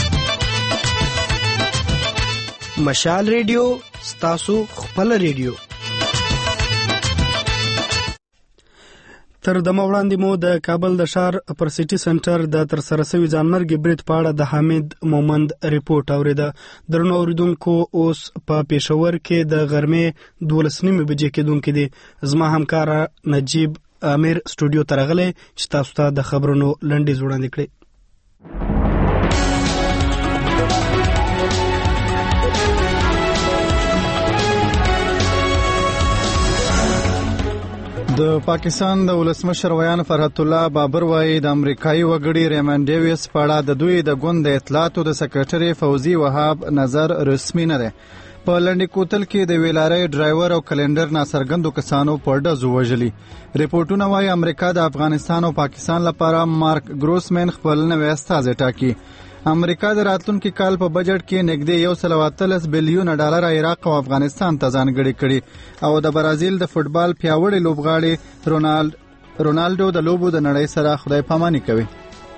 مشال ریډیو ستاسو خپل ریډیو. تر دمه وړاندې مو د کابل د ښار پر سټي سنټر د ترسره شوي ځانمرګي برید په اړه د حامد مومند ریپورت اوریده. درنو اوریدونکو، اوس په پېښور کې د غرمې 12:30 بجې کېدونکې دي. زما همکار نجیب امیر سټوډیو ته راغلی چې تاسو ته د خبرونو لنډیز وړاندې کړي. د پاکستان د ولسمشر ویان فرحت الله بابر وایي د امریکایي وګړي ریمن ډیویس په اړه د دوی د ګوند د اطلاعاتو د سکرټري فوزي وهاب نظر رسمي نه دی. په لنډي کوتل کې د ویلارۍ ډرایور او کلندر ناڅرګندو کسانو په ډزو وژلي. ریپورټونه وایي امریکا د افغانستان او پاکستان لپاره مارک ګروسمن خپل نوی استازی ټاکي. امریکا د راتلونکي کال په بجټ کې نږدې 113 بلیون ډالر عراق او افغانستان ته ځانګړي کړي او د برازیل د فوټبال پیاوړي لوبغاړي رونالډو د لوبو د نړۍ سره خدای پاماني کوي.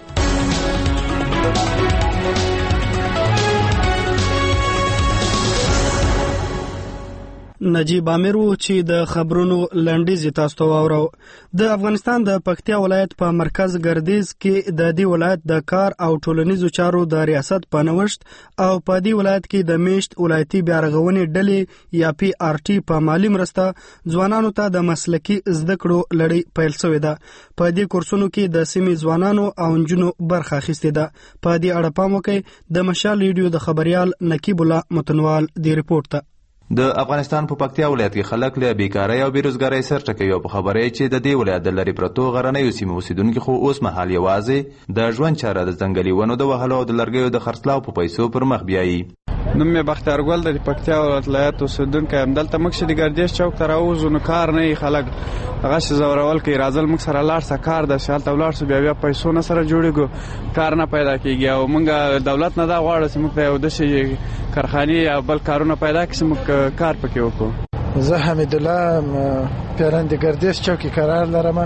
نجیب امیر و چې د خبرونو لنډیز تاسو ته واورو. د افغانستان د پکتیا ولایت په مرکز ګردیز کې د دې ولایت د کار او ټولنیزو چارو د ریاست په نوښت او په دې ولایت کې د میشت ولایتي بیارغونې ډلې یا PRT په مالی مرسته ځوانانو ته د مسلکي زده کړو لړۍ پیل شوې ده. په دې کورسونو کې د سیمې ځوانانو او نجونو برخه اخیستې ده. په دې اړه پام وکړئ. د مشال ریډیو د خبريال نقیب الله متنوال دی ریپورت ته. د افغانستان په پکتیا ولایت کې خلک له بیکارۍ او بیروزګارۍ سر ټکوي او په خبره چې د دې ولایت د لرې پرتو غرنیو سیمو اوسیدونکي خو اوس مهال یوازې د ژوند چاره د ځنګلي ونو د وهلو او د لرګیو د خرڅلاو په پیسو پر مخ بیایي. نوم مې بختیار ګل د پکتیا ولایت اوسیدونکی یم. دلته موږ چې د ګردیز چوک ته راوځو نو کار نه خلک هغه چې زورول کوي راځل موږ سره لاړ سه کار د شالته ولاړ سو بیا پیسو نه سره جوړیږي کار نه پیدا کیږي او موږ دولت نه دا غواړو چې موږ یو د شي کارخانه یا بل کارونه پیدا کړو موږ کار پکې وکړو. زه حمید الله پیران د ګردیز چوک قرار لرم.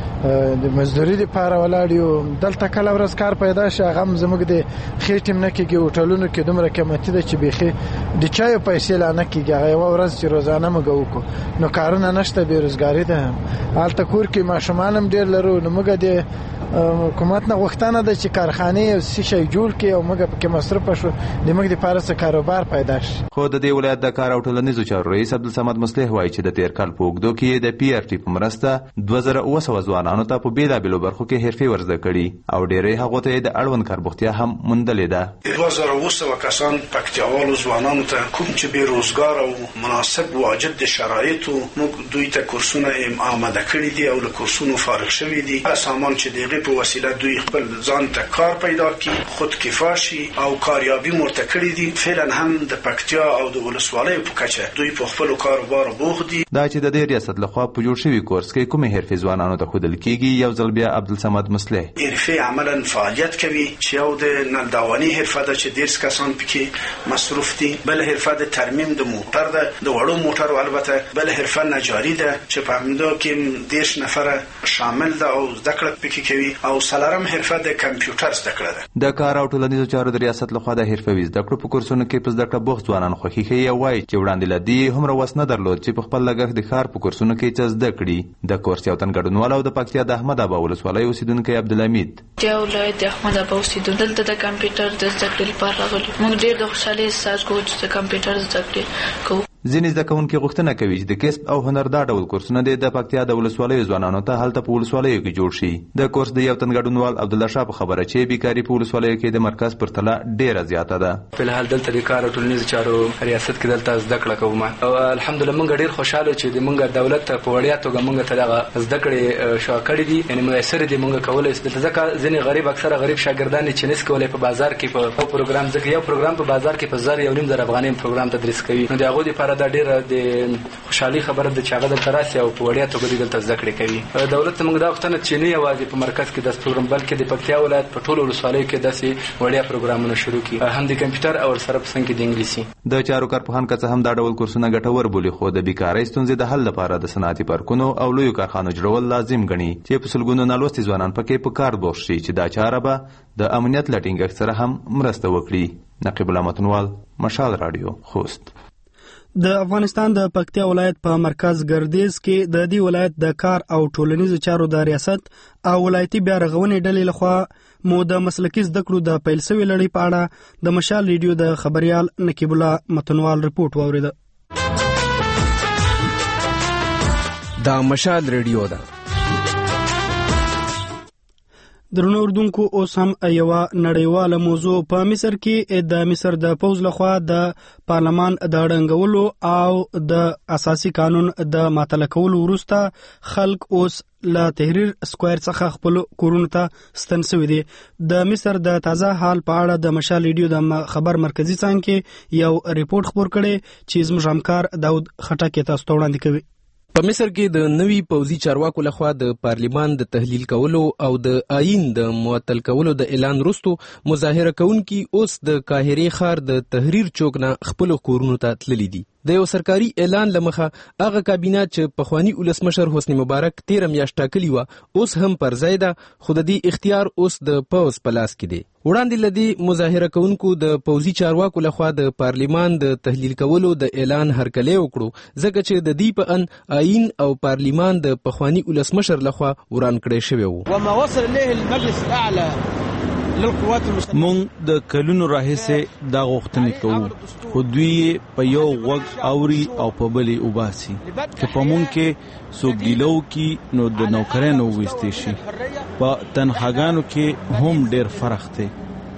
د مزدوري لپاره ولاړ یو. دلته کله ورځ کار پیدا شي هغه زموږ د خېټم نه کېږي. هوټلونو کې دومره قیمتي ده چې بيخي د چایو پیسې لا نه کېږي. هغه یو ورځ چې روزانه موږ وکړو نو کارونه نشته، بیروزګاري ده. هلته کور کې ماشومان هم ډېر لرو. نو موږ د حکومت نه غوښتنه ده چې کارخانې او شي جوړ کړي او موږ پکې مصرف شو د موږ لپاره څه کاروبار پیدا شي. خو د دې ولایت د کار او ټولنیزو چارو رئیس عبدالصمد مصلح وایي چې د تیر کال په اوږدو کې د PRT په مرسته 2900 ځوانانو ته په بیلابیلو برخو کې حرفې ورزده کړي او ډېری هغو ته د اړوند کاربوختیا هم موندلې ده. 2900 کسان پکتیاوالو ځوانانو ته کوم چې بیروزګار او مناسب واجد د شرایطو موږ دوی ته کورسونه آماده کړي دي او له کورسونو فارغ شوي دي. سامان چې دغه په وسیله دوی خپل ځان ته کار پیدا کړي، خود کفا شي او کاریابي مرته کړي دي. فعلا هم د پکتیا او د ولسوالۍ په کچه دوی په خپل کاروبار بوخت دي. دا چې د دې ریاست لخوا په جوړ شوي کورس کې کومې حرفې ځوانانو ته ښودل کېږي یو ځل بیا عبدالصمد مصلح حرفې عملا فعالیت کوي چې یو د نلداواني حرفه ده چې 10 کسان پکې مصروف دي. بل حرفه د ترمیم د موټر ده، د وړو موټرو. البته بل حرفه نجاري ده چې په همدا کې 10 نفره شامل ده او زده کړه پکې کوي. او سلرم حرفه د کمپیوټر زده کړه ده. د کار او ټولنیزو چارو د ریاست لخوا د حرفوي زده کړو په کورسونو کې په زده کړه بوخت ځوانان خوښي ښیي او وایي چې وړاندې له دې هومره وس نه درلود چې په خپل لګښت د ښار په کورسونو کې څه زده کړي. د کورس یو تن ګډونوال او د پکتیا د احمد ابا ولسوالۍ اوسیدونکی عبدالحمید پکتیا ولایت د احمد ابا اوسیدونکی دلته د کمپیوټر د زده کړې لپاره راغلي. موږ ډېر د خوشحالۍ احساس کوو چې د کمپیوټر زده کړې کوو. ځینې زده کوونکي غوښتنه کوي چې د کسب او هنر دا ډول کورسونه د پکتیا د ولسوالیو ځوانانو ته هلته په ولسوالیو کې جوړ شي. د کورس د یو تن ګډونوال عبدالله شاه په خبره چې بیکاري په ولسوالیو کې د مرکز پر تله ډیره زیاته ده. په الحال دلته د کار او ټولنیزو چارو ریاست کې دلته زده کړه کوم او الحمدلله موږ ډیر خوشاله چې د موږ دولت په وړیا توګه موږ ته دغه زده کړې شو کړې دي. یعنی میسر دي موږ کولای شو ځکه ځینې غریب اکثره غریب شاګردان چې نس کولای په بازار کې په پروګرام ځکه یو پروګرام په بازار کې په 1.5 افغانۍ پروګرام تدریس کوي. نو دغه لپاره دا ډیره د خوشحالي خبره ده چې هغه دلته راسي او په وړیا توګه دلته زده کړې کوي. دولت موږ دا غوښتنه چې نه یوازې په مرکز کې د پروګرام بلکې د پکتیا ولایت په ټولو ولسوالیو کې داسې وړیا پروګرامونه شروع کړي، هم د کمپیوټر او سره په څنګ کې د انګلیسي. د چارو کارپوهان که څه هم دا ډول کورسونه ګټور بولي خو د بیکارۍ ستونزې د حل لپاره د صنعتي پارکونو او لویو کارخانو جوړول لازم ګڼي چې په سلګونو نالوستي ځوانان پکې په کار بوخت شي چې دا چاره به د امنیت له ټینګښت سره هم مرسته وکړي. نقیب الله متنوال، مشال رادیو، خوست. د افغانستان د پکتیا ولایت په مرکز ګردیز کې د دې ولایت د کار او ټولنیزو چارو د ریاست او ولایتي بیا رغونې ډلې لخوا مو د مسلکي زده کړو د پیل شوې لړۍ په اړه د مشال ریډیو د خبريال نقیب الله متنوال رپورټ واورید. دا مشال ریډیو ده. درنو اردوونکو اوس هم یوه نړیواله موضوع په مصر کې د مصر د پوځ لخوا د پارلمان د ړنګولو او د اساسي قانون د معطل کولو وروسته خلک اوس له تحریر سکوير څخه خپل کورونو ته ستن شوي دي. د مصر د تازه حال په اړه د مشال ریډیو د خبر مرکزي څانګې کې یو ریپورت خپور کړی چې زموږ همکار داود خټک تاسو ته وړاندې کوي. په مصر کې د نوي پوځي چارواکو لخوا د پارلیمان د تحلیل کولو او د آئین د معطل کولو د اعلان وروسته مظاهره کوونکي اوس د قاهرې ښار د تحریر چوک نه خپل کورونو ته تللي دي. د یو سرکاري اعلان لمخه هغه کابینه چې پخوانی ولسمشر حسنی مبارک 13 میاشت ټاکلی و اوس هم پر ځای ده، خو د دې اختیار اوس د پوځ په لاس کې دی. وړاندې لدی مظاهره کوونکو د پوځي چارواکو لخوا د پارلیمان د تحلیل کولو د اعلان هرکلی وکړو، ځکه چې د دې په ان آئین او پارلیمان د پخوانی ولسمشر لخوا وران کړی شوی وو. وما وصل الیه المجلس الاعلى مونږ د کلونو راهیسې دا غوښتنې کوو، خو دوی په یو غوږ اوري او په بلې وباسي چې په مونږ کې څوک ګیلو کی نو د نوکرانو وویستې شي. په تنخواګانو کې هم ډېر فرق دی.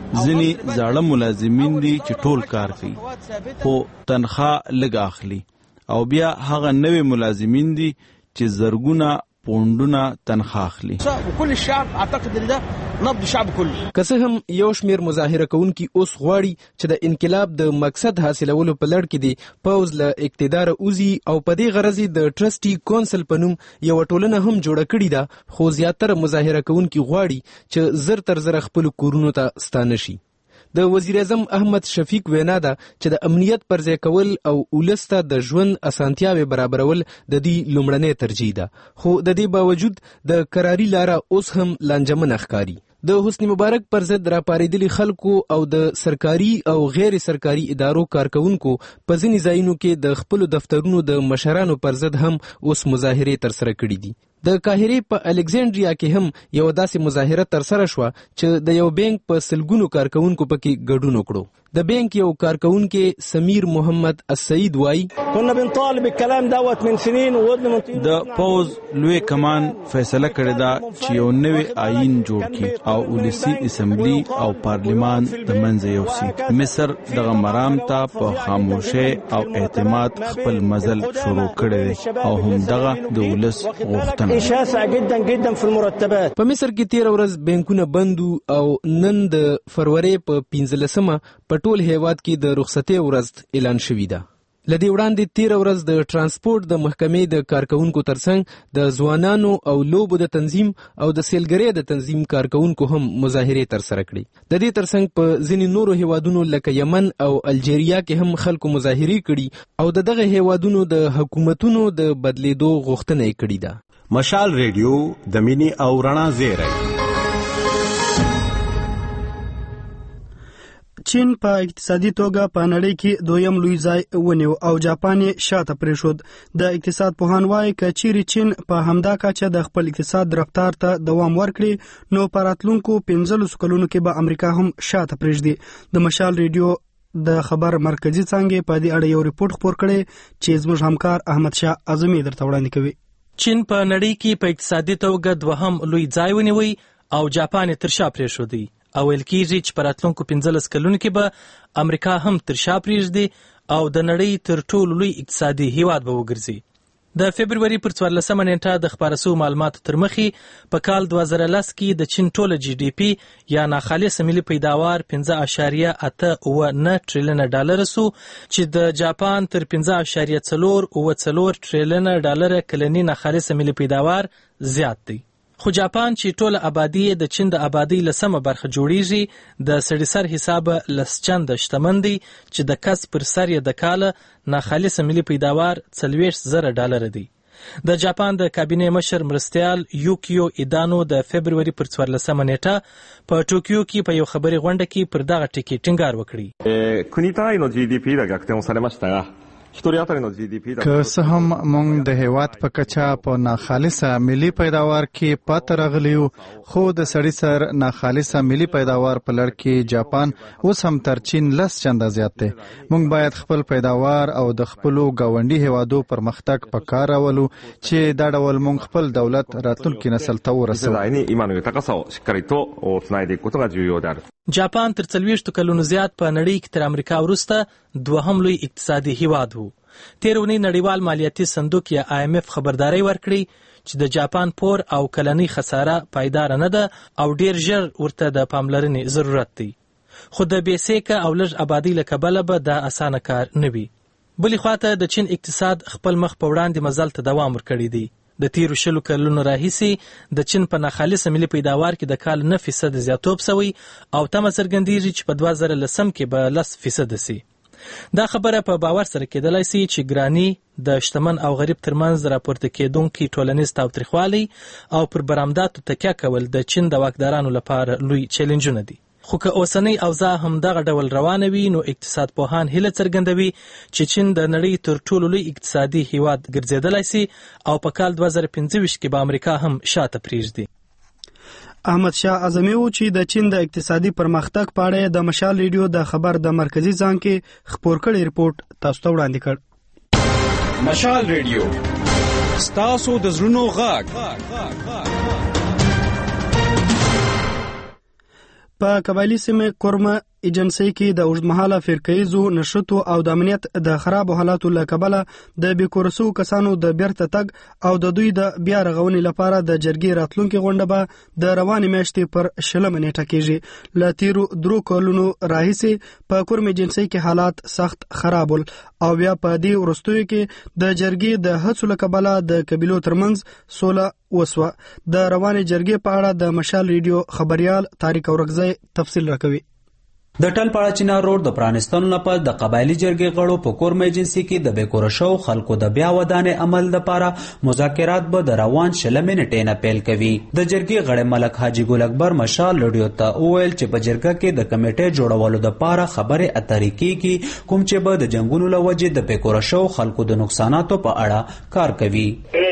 ځینې زاړه ملازمین دي چې ټول کار کوي خو تنخوا لږ اخلي، او بیا هغه نوې ملازمین دي چې زرګونه پوندونه تنخوا اخلي. وكل الشعب اعتقد ان ده نبض الشعب كله. که څه هم یو شمیر مظاهره کوونکي اوس غواړي چې د انقلاب د مقصد حاصلولو په لړ کې دي پوځ له اقتدار اوزي او په دې غرض د ټرسټي کونسل په نوم یو ټولنه هم جوړه کړې ده، خو زیاتره مظاهره کوونکي غواړي چې زر تر زر خپل کورونو ته ستانه شي. د وزیر اعظم احمد شفیق وینا ده چې د امنیت پر ځای کول او ولسته د ژوند اسانتیاوې برابرول د دې لومړنۍ ترجیح ده، خو د دې باوجود د قراري لاره اوس هم لانجمنه ښکاري. د حسنی مبارک پر ضد راپارېدلي خلکو او د سرکاري او غیر سرکاري ادارو کارکونکو په ځینې ځایونو کې د خپلو دفترونو د مشرانو پر ضد هم اوس مظاهرې ترسره کړي دي. د قاهرې په الکسانډریا کې هم یو داسې مظاهره ترسره شوه چې د یو بانک په سلګونو کارکونکو پکې ګډون وکړو. د بانک یو کارکونکو سمیر محمد السعید وایي كنا بنطالب الكلام دوت من سنين د پوز لوی کمان فیصله کړی دا چې یو نوې آئین جوړ کړي او ولسی اسمبلی او پارلیمان د منځ یوسي. مصر دغه مرام ته په خاموشي او اعتماد خپل مزل شروع کړی او هم دغه د ولس غوښتنه شاسع جدا جدا في المرتبات. په مصر کې 13 ورځ بانکونه بندو او نن د فروری په 15مه په ټول هیواد کې د رخصتۍ ورځ اعلان شوې ده. لدې وړاندې 13 ورځ د ترانسپورت د محکمې د کارکونکو ترڅنګ د ځوانانو او لوبو د تنظیم او د سیلګرۍ د تنظیم کارکونکو هم مظاهرې ترسره کړې. د دې ترڅنګ په ځینې نورو هیوادونو لکه یمن او الجیریا کې هم خلکو مظاهرې کړي او دغه هیوادونو د حکومتونو د بدلیدو غوښتنه یې کړې ده. مشال ریډیو د مینی او رڼا زیری. چین په اقتصادي توګه په نړۍ کې دویم لوی ځای ونیو او جاپان یې شاته پرېښود. د اقتصاد پوهان وایي که چیرې چین په همدا کچه د خپل اقتصاد رفتار ته دوام ورکړي نو په راتلونکو 15 کلونو کې به امریکا هم شاته پرېږدي. د مشال ریډیو د خبر مرکزي څانګې په دې اړه یو ریپورت خپور کړی چې زموږ همکار احمد شاه اعظمي درته وړاندې کوي. چین په نړۍ کې په اقتصادي توګه دوهم لوی ځای ونیوي او جاپان یې تر شا پرېښودی او ویل کېږي چې په راتلونکو 15 کلونو کې به امریکا هم تر شا پرېږدي او د نړۍ تر ټولو لوی اقتصادي هیواد به وګرځي. د فبروري پر 14 نیټه د خپاره شویو معلوماتو تر مخې په کال 2010 کې د چین ټوله جی ډي پی یا ناخالص ملي پیداوار 5.89 ټریلیون ډالر سو چې د جاپان تر 5.44 ټریلیون ډالر کلنی ناخالص ملي پیداوار زیات دی. خو جاپان چې ټوله آبادی د چین د آبادی لسمه برخه جوړیږي د سړي سر حساب لس چنده شتمن دی چې د کس پر سر یې د کاله ناخالص ملي پیداوار 40,000 ډالر دی. د جاپان د کابینې مشر مرستیال یوکیو ایدانو د فبروري پر 14 نیټه په ټوکیو کې په یو خبري غونډه کې پر دغه ټکی ټینګار وکړي. 国単位の GDP が逆転をされましたが که څه هم موږ د هیواد په کچه په ناخالصه ملي پیداوار کې پاتې راغلیو، خو د سړي سر ناخالصه ملي پیداوار په لړ کې جاپان اوس هم تر چین 10 چنده زیات دی. موږ باید خپل پیداوار او د خپلو ګاونډي هیوادو پرمختګ په کار راولو چې دا ډول موږ خپل دولت راتلونکي نسل ته ورسوو. جاپان تر 40 کلونو زیات په نړۍ کې تر امریکا وروسته دوهم لوی اقتصادي هیواد وو. تیر اونۍ نړیوال مالیاتي صندوق یا IMF خبرداري ورکړي چې د جاپان پور او کلنۍ خساره پایدار نه ده او ډیر ژر ورته د پاملرنې ضرورت دی. خو د بیسیکه او لږ آبادی له کبله به دا اسانه کار نه وي. بلې خواته د چین اقتصاد خپل مخ په وړاندې مزل ته دوام ورکړی دی. د تیرو 20 کلونو راهیسې د چین په ناخالصه ملي پیداوار کې د کال 9% زیاتوب سوی او تمه څرګندېږي چې په 2010 کې به 10% سي. دا خبره په باور سره کېدلای شي چې ګرانی د شتمن او غریب ترمنځ راپورته کېدونکي ټولنیز تاوتریخوالی او پر برآمداتو تکیه کول د چین د واکدارانو لپاره لوی چیلنجونه دي. خو که اوسنۍ اوضاع هم دغه ډول روانه وي نو اقتصاد پوهان هیله څرګندوي چې چین د نړۍ تر ټولو لوی اقتصادي هیواد ګرځېدلی سي او په کال 2025 کې به امریکا هم شاته پرېږدي. احمد شاه اعظمي و چې د چین د اقتصادي پرمختګ په اړه د مشال ریډیو د خبر د مرکزی ځان کې خپور کړی رپورټ تاسو ته وړاندې کړ. مشال ریډیو ستاسو د زړونو غږ. په قبایلی سیمه کورمه ایجنسی کې د اوږدمهاله فرقه‌ایزو نشټو او د امنیت د خرابو حالاتو له کبله د بیکورسو کسانو د بیرته تګ او د دوی د بیا رغونې لپاره د جرګې راتلونکي غونډه به د روانې میاشتې پر 20 نیټه کېږي. له تیرو 3 کلونو راهیسې په کورمه ایجنسی کې حالات سخت خراب ول او بیا په دې وروستیو کې د جرګې د هڅو له کبله د قبیلو ترمنځ سوله وسوه. د روانې جرګې په اړه د مشال ریډیو خبريال طارق اورغزی تفصیل راکوي. د ټلپاړه چنار روډ د پرانستانو نه پس د قبایلی جرګې غړو په کورم ایجنسی کې د بیکوره شو خلکو د بیا ودانې عمل لپاره مذاکرات به د روان 20 نیټې نه پیل کوي. د جرګې غړي ملک حاجی ګل اکبر مشال لډیو ته وویل چې په جرګه کې د کمیټې جوړولو لپاره خبرې اترې کیږي کوم چې به د جنگونو له وجې د بیکوره شو خلکو د نقصاناتو په اړه کار کوي.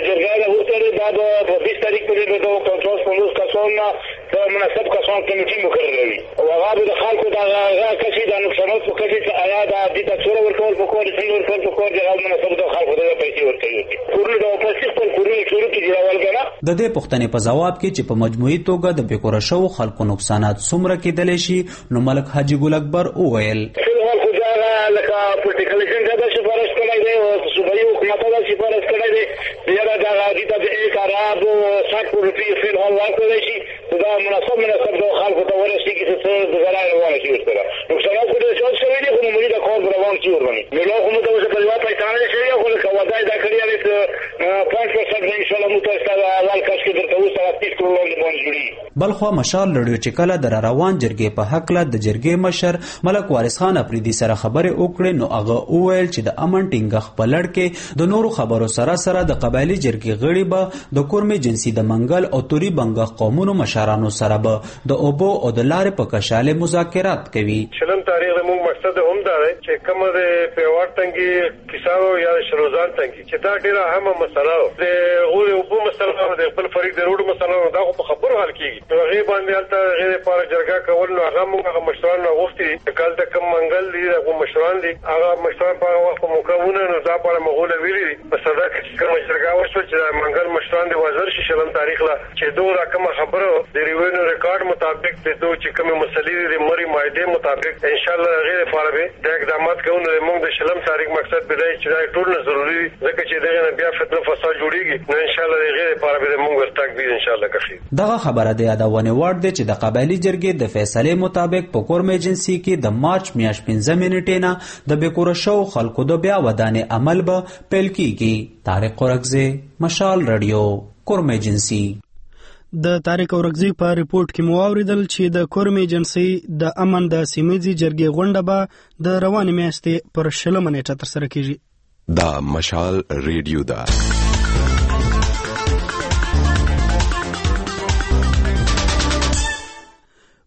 مناسب کسان کمیټې مقرروي او هغه د خلکو د کسي د نقصانات په کچه چې آیا د دې تاسو ورکول په کوم څنګه ورکول په کوم ځای مناسب د خلکو د پیسې ورکوي کورونه د اوپسې خپل کورونه شروع کړي راول کنه. د دې پوښتنې په جواب کې چې په مجموعي توګه د بیکوره شو خلکو نقصانات څومره کېدلی شي نو ملک حاجی ګل اکبر وویل لکه پولیټیکل دا سفارش کړی دی او صوبایي حکومت دا سفارش کړی دی بیا دا غاډي ته یک عرب 60 روپیه فل هول ورکړی شي دا مناسب د خلکو ته ورسیږي چې د زراعت روانه شي ورته نقصانات خو د څه شوی دی خو موږ د کار روان شي ورونه نو له کومه د په یوه پیسې نه شي خو له وځای دا کړی دی چې 5% ان شاء الله مو ته اول کاش کې درته وسه 30 کروڑ باندې. بلخو مشال لړیو چې کله د روان جرګې په حق له د جرګې مشر ملک وارث خان افریدي سره خبرې وکړې نو هغه وویل چې د امن ټینګښ په لړ کې د نورو خبرو سره سره د قبایلی جرګې غړي به د کورمې جنسي د منګل او توري بنګښ قومونو مشرانو سره به د اوبو او د لارې په کشاله مذاکرات کوي. شلم تاریخ موږ مقصد هم دا دی چې کومه د پیوړ تنګي کیساو یا شروزان تنګي چې دا ډیره اهمه مسله ده د غوړ اوبو مسله د خپل فریق د روډ مسله دا په خبرو حل کیږي نو غي باندې البته غیر لپاره جرګه کول نو هغه موږ مشران غوښتي کله د کوم منګل دي هغه مشران دي هغه مشران په وخت مکونه نو دا په مغول ویلي په صدا کې کوم جرګه وشو چې منګل مشران دي وزیر شي شلم تاریخ لا چې دوه کوم خبرو د ریوینو ریکارډ مطابق د دوه چې کوم مسلې د مری مایده مطابق ان شاء الله غیر لپاره به د اقدامات کوو موږ د شلم تاریخ مقصد به دی چې دا ټول ضروري ځکه چې دغه بیا فتنه فساد جوړیږي نو ان شاء الله غیر لپاره به موږ ورتګ به ان شاء الله کوي. دغه خبره د یادونه وړ ده چې د قبایلی جرګې د فیصله مطابق په کورم ایجنسی کې د مارچ میاشت 15 نیټې نه د بیکوره شو خلکو د بیا ودانې عمل به پیل کیږي. طارق اورغزی مشال رادیو کورم ایجنسی. د طارق اورغزی په ریپورت کې مو اوریدل چې د کورم ایجنسی د امن د سیمېزي جرګې غونډه به د روانې میاشتې پر 20 نیټه تر سره کیږي. دا مشال ریډیو دا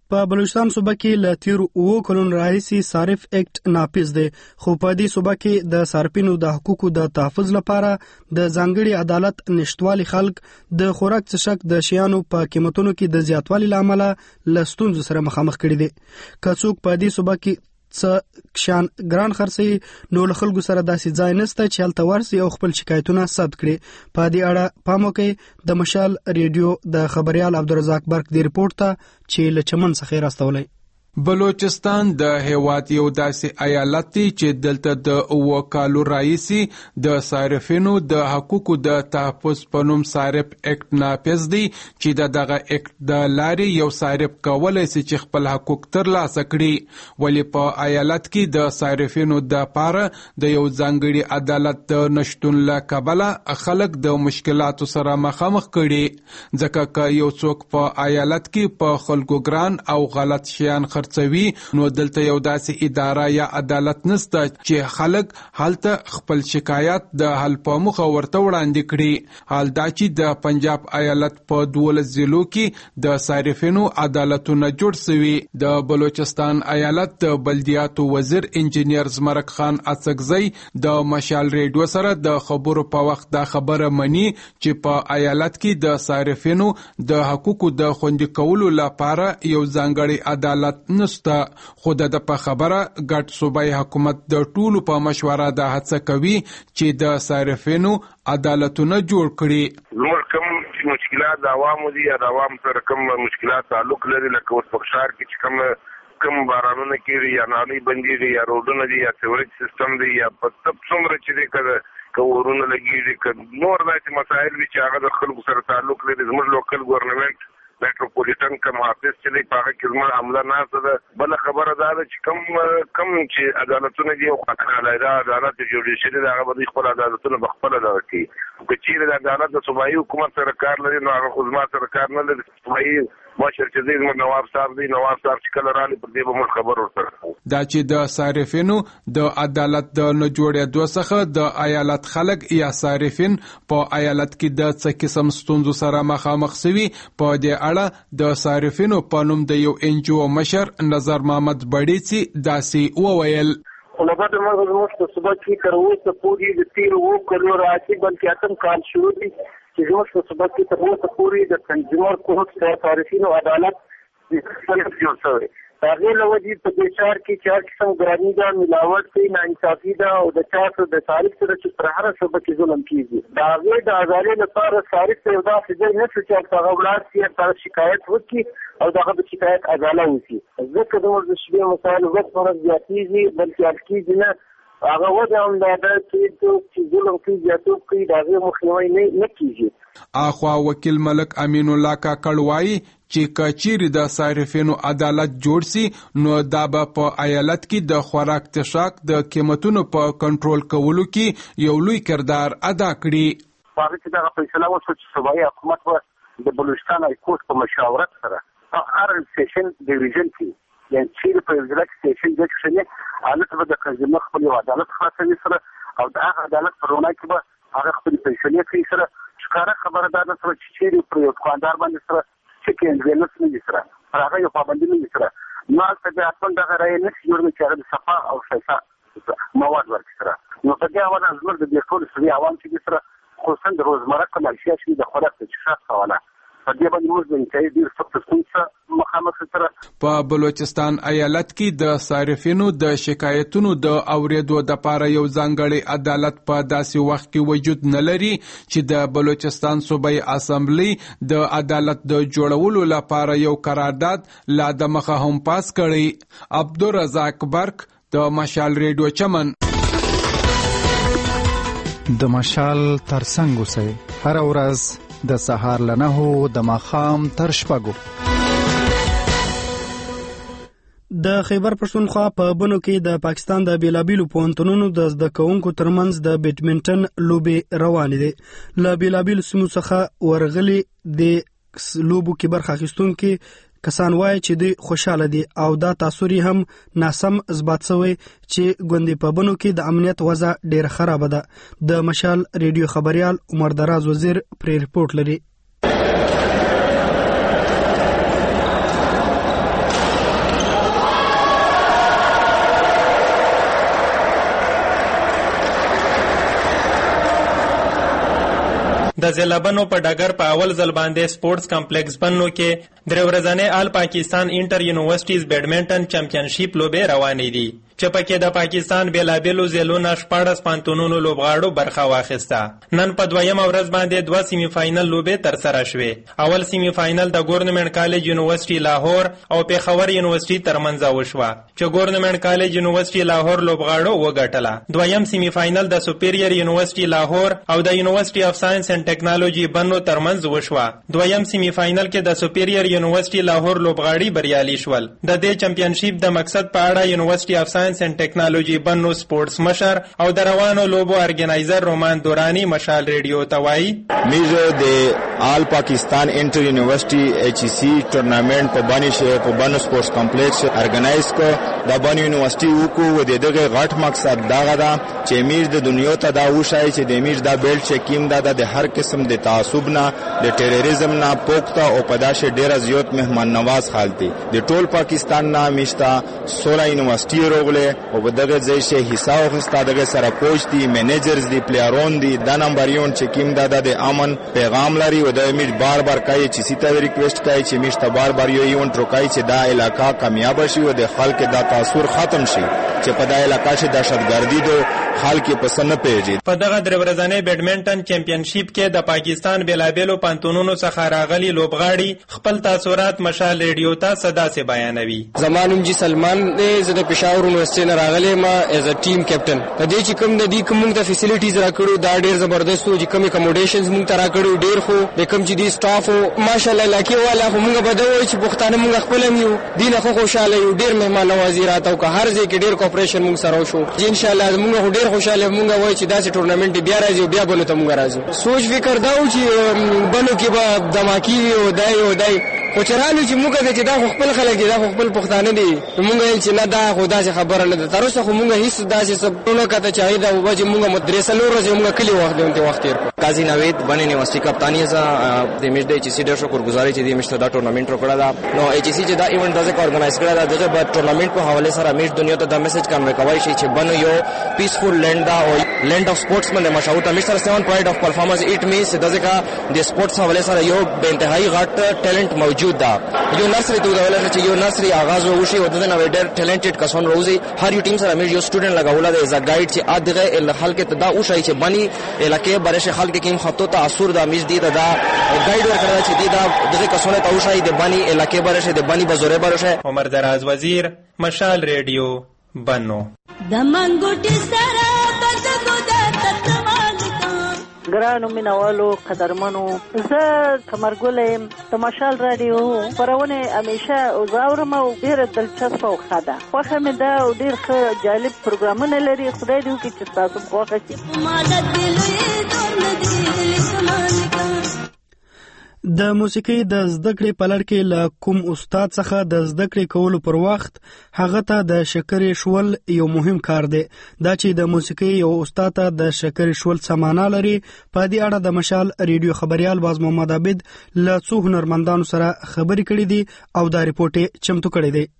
په بلوچستان صوبه کې له تیر 9 کلونو راهیسې صارف اکټ نافذ دی، خو په دې صوبه کې د صارفینو د حقوقو د تحفظ لپاره د ځانګړي عدالت نشټوالي خلک د خوراک څښاک د شیانو په قیمتونو کې د زیاتوالي له امله له ستونزو سره مخامخ کړي دي. که څوک په دې صوبه کې څه شان ګران خرڅي نو له خلکو سره داسې ځای نشته چې هلته ورسي او خپل شکایتونه ثبت کړي. په دې اړه پام وکړئ. د مشال ریډیو د خبريال عبدالرزاق برک دی رپورټ ته چې له چمن څخه راستولې. بلوچستان د هیواد یو داسې ایالت دی چې دلته د 9 کالو راهیسې د صارفینو د حقوقو د تحفظ په نوم صارف اکټ نافذ دی چې دغه اکټ د لارې یو صارف کولی شي چې خپل حقوق ترلاسه کړي، ولی په ایالت کې د صارفینو د پاره د یو ځانګړي عدالت د نشتون له کبله خلک د مشکلاتو سره مخامخ کړي، ځکه که یو څوک په ایالت کې په خلکو ګران او غلط شیان خرڅوي نو دلته یو داسې اداره یا عدالت نسته چې خلک هلته خپل شکایت د حل په موخه ورته وړاندې کړي. حال دا چې د پنجاب ایالت په 12 ضلعو کې د صارفینو عدالتونه جوړ شوي. د بلوچستان ایالت د بلدیاتو وزیر انجینیر زمرک خان اڅکزی د مشال ریډیو سره د خبرو په وخت دا خبره مني چې په ایالت کې د صارفینو د حقوقو د خوندي کولو لپاره یو ځانګړی عدالت نشته، خو د په خبره ګډ صوبایي حکومت د ټولو په مشوره د هڅه کوي چې د صارفینو عدالتونه جوړ کړي. نور کوم مشکلات د عوامو دي یا د عوام سره کوم مشکلات تعلق لري، لکه اوس په ښار کې چې کوم بارانونه کېږي یا نالۍ بندېږي یا روډونه دي یا سیوریج سیستم دی یا په څومره چې دی که ورونه لګېږي که نور داسې مسایل وي چې هغه د خلکو سره تعلق لري. زموږ لوکل ګورنمنټ میټروپولیټن کوم حافظ چې دی په هغه کې زموږ عمله ناسته ده. بله خبره دا ده چې کوم چې عدالتونه دي او علیحده عدالت جوډیشري د هغه به دوی خپل عدالتونه به خپله دغه کوي. که چیرې د عدالت د صوبایي حکومت سره کار لري نو هغه خو زما سره کار نه لري. صوبایي مشر چې دی زموږ نواب صاحب دی، نواب صاحب چې کله رالي پر دې به موږ خبر ورسره کوو. دا چې د صارفینو د عدالت د نه جوړېدو څخه د ایالت خلک یا صارفین په ایالت کې د څه قسم ستونزو سره مخامخ شوي، په دې اړه د صارفینو په نوم د یو NGO مشر نظر محمد بډیڅي داسې وویل. لغت موږ په صوبه کې تر اوسه پورې د 13 کلونو راځي بلکې اتم کال شروع دي چې زموږ په صوبه کې تر اوسه پورې د کنزیومر کورټ د صارفینو عدالت جوړ شوی. د هغې له وجې په دې ښار کې چې هر قسم ګراني ده، ملاوټ دی، ناانصافي ده او د چا د صارف سره چې پر هره شعبه کې ظلم کېږي. د هغې د ازادۍ لپاره صارف ته یو داسې ځای نه شو چې هغه ولاړ شي، هغه شکایت وکړي او د هغه د شکایت ازاله وشي. ځکه زموږ د شپې مسایل ورځ په ورځ زیاتېږي، بلکې حل کېږي نه. هغه وجه هم دا ده چې څوک چې ظلم کوي زیاتوب کوي د هغې مخنیوی نه کېږي. اخوا وکیل ملک امین الله کاکړ وایي چې که چیرې د صارفینو عدالت جوړ سي نو دا به په ایالت کې د خوراک څښاک د قیمتونو په کنټرول کولو کې یو لوی کردار ادا کړي. په هغه کې دغه فیصله وشوه چې صوبایي حکومت به د بلوچستان های کورټ په مشاورت سره په هر سیشن ډیویژن کې یعنې چیرې په یو ځای کې سیشن جج شوي هلته به د کنزیومر خپل یو عدالت خلاصوي سره او د هغه عدالت په رڼا کې به هغه خپلې فیصلې کوي سره. ښکاره خبره دا ده چې چیرې پر یو دوکاندار باندې سره چک اینډ بیلنس نه وي سره پر هغه یو پابندي نه وي سره نو هلته بیا حتما دغه رایې نه شي جوړوي چې هغه د صفا او ښایسته مواد ورکړي سره. نو په دې حواله زموږ د دې ټولو صوبې عوام چې دي سره خصوصا د روزمره کوم اشیا چې د خوراک د څښاک حواله په دې باندې موږ د انتهایی ډېر سخته ستونزه مخامخ سره. په بلوچستان ایالت کې د صارفینو د شکایتونو د اوریدو دپاره یو ځانګړی عدالت په داسې وخت کې وجود نه لري چې د بلوچستان صوبایي اسمبلی د عدالت د جوړولو لپاره یو قرارداد لا د مخه هم پاس کړی. عبدالرزاق برک د مشال ریډیو چمن. د مشال ترڅنګ اوسئ هر ورځ د سهار له 9 د ماښام تر 6. د خیبر پښتونخوا په بنو کې د پاکستان د بیلابیلو پوهنتونونو د زده کوونکو ترمنځ د بیډمنټن لوبې روانې دي. له بیلابیلو سیمو څخه ورغلي د لوبو کې برخه اخیستونکي کسان وایي چې دوی خوشاله دي او دا تاثر هم ناسم اثبات شوی چې ګوندې په بنو کې د امنیت وضع ډېره خرابه ده. د مشال ریډیو خبريال عمر دراز وزیر پرې رپورټ لري. د زلبنو په ډګر په اول ځل باندې سپورتس کمپلیکس بنو کې درې ورځنۍ آل پاکستان انټر یونیورسيټیز بیډمنټن چمپیونشیپ لوبې روانې دي چې پکې د پاکستان بیلابیلو ضلعو نه 14 پانتونونو لوبغاړو برخه واخیسته. نن په دویمه ورځ باندې 2 سیمی فائنل لوبې ترسره شوې. اول سیمی فائنل د ګورنمنت کالج یونیورسيټي لاهور او پیښور یونیورسيټي ترمنځ وشوه چې ګورنمنت کالج یونیورسيټي لاهور لوبغاړو وګټله. دویم سیمی فائنل د سپیریئر یونیورسيټي لاهور او د یونیورسيټي اف ساينس اینڈ ټیکنالوژي بنو ترمنځ وشوه. دویم سیمی فائنل کې د سپیریئر یونیورسيټي لاهور لوبغاړي بریالي شول. د دې چمپیونشیپ د مقصد په اړه یونیورسيټي اف ساينس اینڈ ټیکنالوژي بنو سپورتس مشر او د روانو لوبو ارګنایزر رومان دورانی مشال ریډیو ته وایي میزه د آل پاکستان انټر یونیورسيټي ایچ سی ټورنامنت په باندې شه په بنو سپورتس کمپلیکس ارګنایز کو د بنو یونیورسيټي وکړو. د دغه غټ مقصد دا غدا چې میز د دنیا ته دا وشای چې د میز دا بیلټ چې کیم دا د هر قسم د تعصب نه د ټیرریزم نه پوښتنه او پداشه ډیر زیات مهمان نواز حالتي د ټول پاکستان نه میشتا 16 یونیورسيټي روغله او په دغه ځای شه حساب وخسته دغه سره کوچ دي منیجرز دي پلیئرون دي د نمبریون چې کیم دا د امن پیغام لري او د میش بار بار کوي چې سیته ریکوست کوي چې میش ته بار بار یو ایونت روکای چې دا علاقہ کامیاب شي او د خلک دا تاثیر ختم شي چې په دا علاقہ شه دهشتګردي دو خلک پسند پیږي. په دغه درې ورځنۍ بیډمنټن چمپیونشیپ کې د پاکستان بیلابیلو پانتونونو څخه راغلي لوبغاړي خپل تاثرات مشال ریډیو ته صدا سے بیانوي. زمانم جی سلمان دې زه د پېښور یونیورسيټي نه راغلی ما ایز ا ټیم کیپټن. د دې چې کوم د دې کوم ته فیسیلیټیز راکړو دا ډیر زبردست و چې کوم اکوموډیشنز مونږ ته راکړو ډیر خو د کوم چې دي سټاف او ماشاءالله لکه والا خو مونږ بدوي چې پښتانه مونږ خپل یو دین خو خوشاله یو ډیر مهمان نوازی راته او که هر ځای کې ډیر کوپریشن مونږ سره وشو ان شاء الله مونږ ډیر خوشاله مونږ وای چې داسې ټورنمنت بیا راځي بیا بنو ته مونږ راځو. سوچ فکر دا و چې بنو کې به دماکی او دای خو چرالو چې موږ ته چې دا خپل خلک دي دا خپل پښتانه دي موږ یې چې نه دا خدا چې خبره نه ده تر اوسه خو موږ هیڅ داسې سبونه کته چاهي دا و چې موږ مدرسه لور ورځې موږ کلی وخت تیر کړ. قاضي نوید بن یونیورسيټي کپتانی ز د میش د ایچ سی ډیر شکرګزاري چې د میش دا ټورنمنت وکړه دا نو ایچ سی چې دا ایونت دغه ارګنایز کړه دا د ټورنمنت په حواله سره میش دنیا ته دا میسج کانوي کوي چې بنو یو پیسفول لینډ دا او لینډ اف سپورټس باندې مشهور ته میش سره 7 پوینټ اف پرفارمنس اټ میس دغه د سپورټس حواله سره یو به انتهایی غټ ټیلنٹ موجود ده. یو نرسری ته ویل چې یو نرسری آغاز وشي او د نو ډېر ټیلنټډ کسان روزي هر یو ټیم سره مې یو سټوډنټ لګاول دی از ا ګایډ چې ادغه خلک ته دا وشي چې بني علاقې برشه خلک کې خطو ته اثر دا میز دی دا ګایډ ورکړل چې دی دا دغه کسان ته وشي د بني علاقې برشه د بني بزوره برشه. عمر دراز وزیر مشال ریډیو بنو. د منګوټي سره ګرانو مینوالو قدرمنو زه کمرګل د مشال رادیو پرونه همیشه زاورم او ډیر دلچسپ او ښه ده خوښه مې ده او ډیر ښه جالب پروګرامونه لري خدای دې وکړي چې تاسو خوښه شي. د موسیقي د زده کړې په لړ کې له کوم استاد څخه د زده کړې کولو پر وخت هغه ته د شکرې شول یو مهم کار دی. دا چې د موسیقي یو استاد ته د شکرې شول څه معنا لري په دې اړه د مشال ریډیو خبريال باز محمد عابد له څو هنرمندانو سره خبرې کړې دي او دا ریپورت یې چمتو کړی دی.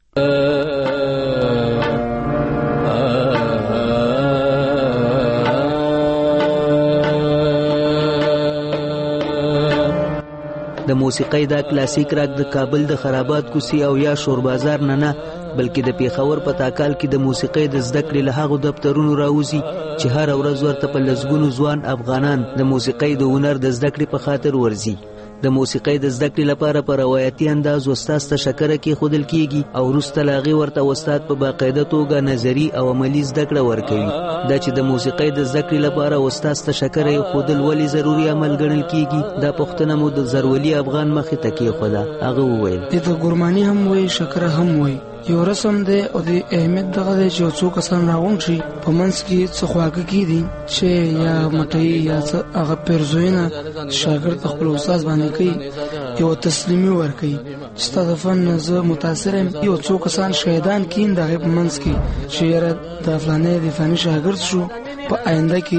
د موسیقۍ دا کلاسیک راګ د کابل د خرابات کوڅې او یا شور بازار نه بلکې د پیښور په تاکال کې د موسیقۍ د زده کړې له هغو دفترونو راوځي چې هر ورځ ورته په لسګونو ځوان افغانان د موسیقۍ د هنر د زده کړې په خاطر ورځي. د موسیقۍ د زده کړې لپاره په روایتي انداز استاد ته شکره کې خودل کیږي او وروسته لاغي ورته استاد په باقاعده توګه نظری او عملی زده کړه ورکوي. دا چې د موسیقۍ د زده کړې لپاره استاد ته شکره خودل ولې ضروری عمل ګڼل کیږي دا پوښتنه مو د زرولي افغان مخې ته کېښوده. هغه وویل د ګورماني هم وایي شکره هم وایي یو رسم دی او د اهمیت دغه دی چې څو کسان راغونډ شي په منځ کې څه خواږه کېدي چې یا مټۍ یا هغه پیرزوینه شاګرد خپل استاد باندې کوي یو تسلیمي ورکوي چې ستا د فن زه متاثر یم. یو څو کسان شهیدان کېن د هغې په منځ کې چې یاره د فلانې د فلاني شاګرد شو په آینده کې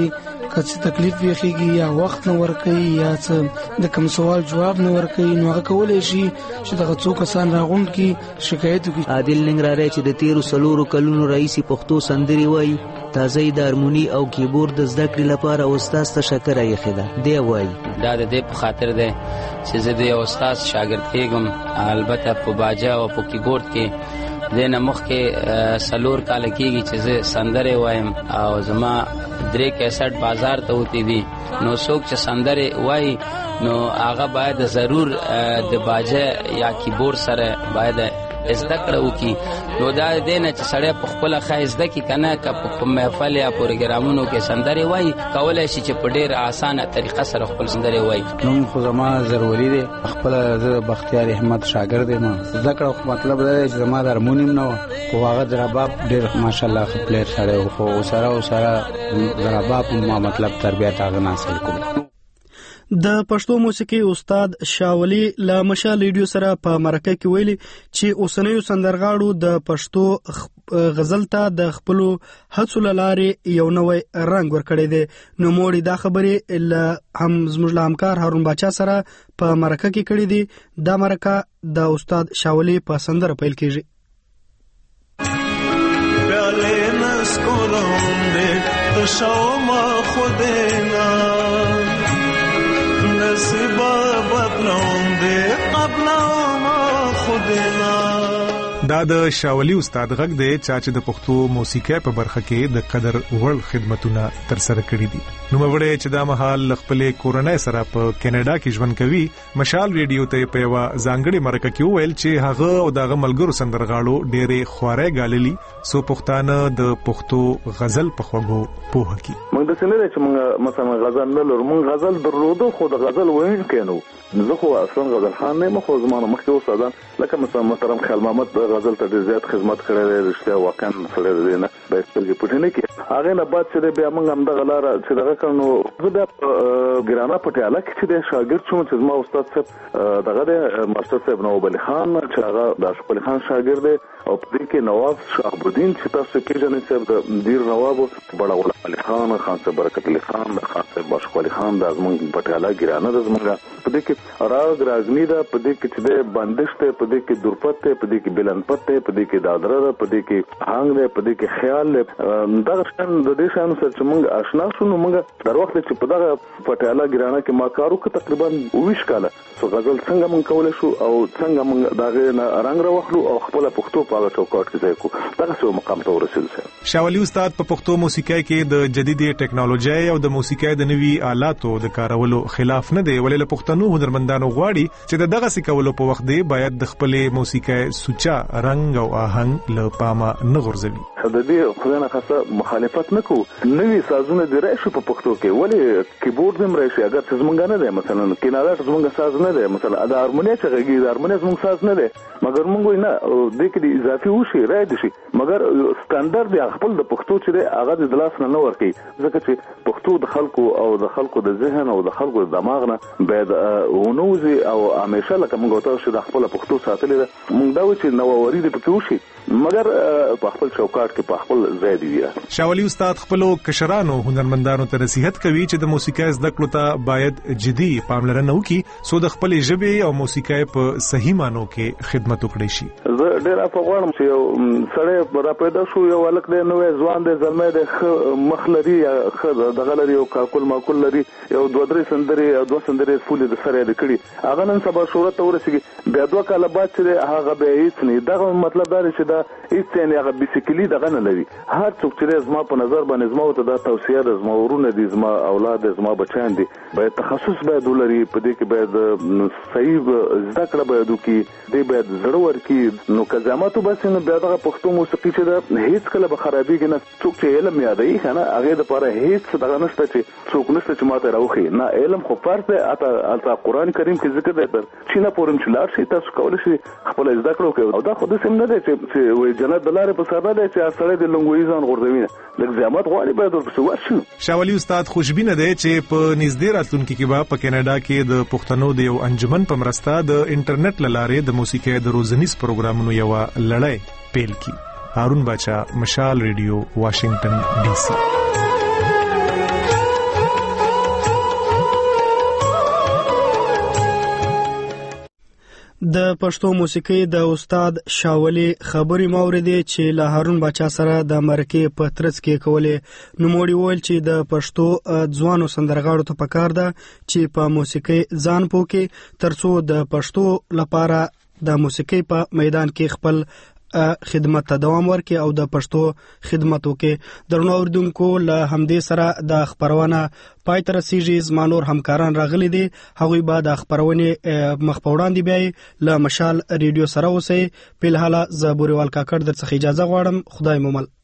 کڅ تکلیف ویخیږي یا وخت نه ورکوي یا څه د کوم سوال جواب نه ورکوي نو هغه کولای شي چې دغه څو کسان راغونډ کی شکایت وکړي. عادل ننګرهاری چې د 13 کلونو راهیسې پښتو سندرې وایي تازه د هارموني او کیبورډ د زده کړې لپاره استاد ته شکر ایښې ده. دی وایي دا د دې په خاطر ده چې زه د استاد شاګرد کېږم البته په باجه او په کیبورډ کې د نمخ کې 4 کال کېږي چې زه سندرې وایم او زما 3 کیسټ بازار ته وتی دي نو څوک چې سندرې وایي نو هغه باید ضرور د باجه یا کیبورډ سره باید زده کړه وکړي. نو دا دینه چې سړی په خپل خایز ده کې کنه که په محفل یا پروګرامونو کې سندرې وایي کولای شي چې په ډېر اسانه طریقه سره خپل سندرې وایي. نوم خو زما ضروري دی خپل زه بختیار احمد شاګرد یم زده کړه مطلب دا چې زما د هارمونیم نه و هغه د رباب ډېر ماشاءالله خپل سره خو سره د رباب ما مطلب تربیت هغه حاصل کړم. د پښتو موسیقي استاد شاولی له مشال ریډیو سره په مرکه کې ویلي چې اوسنیو سندرغاړو د پښتو غزل ته د خپل هڅو لارې یو نوې رنګ ورکړی دی. نو موړي دا خبرې هم زموږ له همکار هارون باچا سره په مرکه کې کړې دي. دا مرکه د استاد شاولی په سندره پیل کیږي. پیاله نسکولم دې تو شوما خودینا نصیبا بدلوم دې قبل ما خودینا. دا د شاولی استاد غږ دی چې د پښتو موسیقۍ په برخه کې د قدر وړ خدمتونه تر سره کړې دي. نو مګړې چې دا مهال خپل کورنۍ سره په کینیډا کې ژوند کوي مشال ریډیو ته په یو ځانګړي مرکه کې ویل چې هغه او دغه ملګرو سندرغاړو ډېرې خوارې غاللي سو پښتانه د پښتو غزل په خوږو پوهه کی. موږ د سینې چې موږ مثلا غزل نه لرو موږ غزل درلودو خو د غزل وین کینو زه خو اصلا غزل خان نه مخ زمانه مخکې استادان لکه مثلا محترم خیال محمد غزل ته ډېر زیات خدمت کړی دی رښتیا واقعا سره دی نه به سترګې پټې نه کې هغه نه بعد چې بیا موږ هم دغه لاره چې دغه کړنو زه بیا ګرانه پټیاله کې چې د شاګرد شوم چې زما استاد صاحب دغه د ماستر صاحب نواب علي خان چې هغه د اشرف علي خان شاګرد دی او په دې کې نواب شهابالدین چې تاسو پیژنئ صاحب د دیر نواب بڑا غلام علي خان خان صاحب برکت علي خان خان صاحب اشرف علي خان د زمونږ پټیاله ګرانه د زمونږ په دې کې راګ راګنی دا په دې کې چې د بندش ته په دې کې دورپت ته په دې کې بلنپت ته په دې کې دادره په دې کې هنګ په دې کې خیال دا شان د دې شان سره چې موږ آشنا شو نو موږ در وخت چې په دغه پټیاله ګرانه کې ما کارو کې تقریبا 20 کاله سو غزل څنګه موږ کولای شو او څنګه موږ دغه رنگ راوخلو او خپل پښتو په چوکاټ کې ځای کو دغه څو مقام ته ورسېدل. شاولی استاد په پښتو موسیقۍ کې د جديدي ټکنالوژي او د موسیقۍ د نوي آلاتو د کارولو خلاف نه دی ولې له پښتنو هنرمندانو غواړي چې دغه سکولو په وخت دی باید د خپل موسیقۍ سوچا رنگ او آهنګ له پامه نه غورځوي. د دې خدانه خاصه مخالفت نکو نوې سازونه د راشي په پښتو کې ولې کیبورډ هم راشي اگر څه زمونږ نه دی مثلا کیناله زمونږ ساز نه دی مثلا د هارمونی چې غږی د هارمونی زمونږ ساز نه دی مګر مونږ نه د کې اضافي وشي راځي شي مګر سټانډرډ دی خپل د پښتو چې دی هغه د لاس نه ورکی ځکه چې پښتو د خلکو او د خلکو د ذهن او د خلکو د دماغ نه باید ونوزي او همیشه لکه موږ ته چې د خپل پښتو ساتلې ده موږ دا و چې نووري د پکې وشي مګر په خپل چوکاټ کې په خپل ځای دی. شاولی استاد خپل کشرانو هنرمندانو ته نصیحت کوي چې د موسیقۍ زده کړو ته باید جدي پاملرنه وکړي سو د خپل ژبې او موسیقۍ په صحیح مانو کې خدمت وکړي شي. زه ډیر افغانم چې یو سړی را پیدا شو یو الک دی نوې ځوان دی زلمه دی مخ لري دغه لري او کاکل ماکل لري یو دوه درې سندري او دوه سندري فولې د سره د کړي هغه نن سبا شهرت ته ورسیږي بیا دوه کاله بعد چې هغه به هیڅ نه دغه مطلب دا چې دا هیڅ نه هغه بیسیکلی دغه نه لري هر څوک چې زما په نظر باندې زما ته دا توصیه ده زما ورونه دي زما اولاد زما بچیان دي باید تخصص باید ولري په دې کې باید صحیح زده کړه باید وکړي دې باید زړه ورکړي نو که زماتو بس نو بیا دغه پښتو موسیقي چې ده هیڅ کله به خرابېږي نه څوک چې علم یادوي کنه هغه د لپاره هیڅ دغه نشته چې څوک نشته چې ماته راوخي نه علم خو فرض دی اته قرآن کریم کې ذکر دی تر چې نه پورم چې لار شي تاسو کولای شئ خپل زده کړو کې او دا خو د سم نه دی چې وای جنت دلاره په سر نه دی چې سړی د لنګوي ځان غوړوي لکه زحمت غواړي باید ورپسې ورشو. شاولی استاد خوشبینه دی چې په نږدې راتلونکي کې به په کینیډا کې د پښتنو د یو انجمن په مرسته د انټرنیټ له لارې د موسیقۍ د روزنیز پروګرامونو یو لړۍ پیل کی. هارون باچا مشال ریډیو واشنگټن ډي سي. د پښتو موسیقي د استاد شاولي خبري موریدي چې له هارون باچا سره د مرکې په ترڅ کې کولې نو موړي ویل چې د پښتو ځوانو سندرغاړو ته پکار ده چې په موسیقي ځان پوکي ترڅو د پښتو لپاره د موسیقي په میدان کې خپل خدمت ته دوام ورکړي او د پښتو خدمت وکړي. درنو اوریدونکو له همدې سره د خبرونه پای ته رسیږي. زما نور همکاران راغلي دي، هغوی به د خبرونې مخ په وړاندې بیاي. له مشال ریډیو سره اوسئ. په الحاله زه بوريوال کاکړ درڅخه اجازه غواړم. خدای مو مل.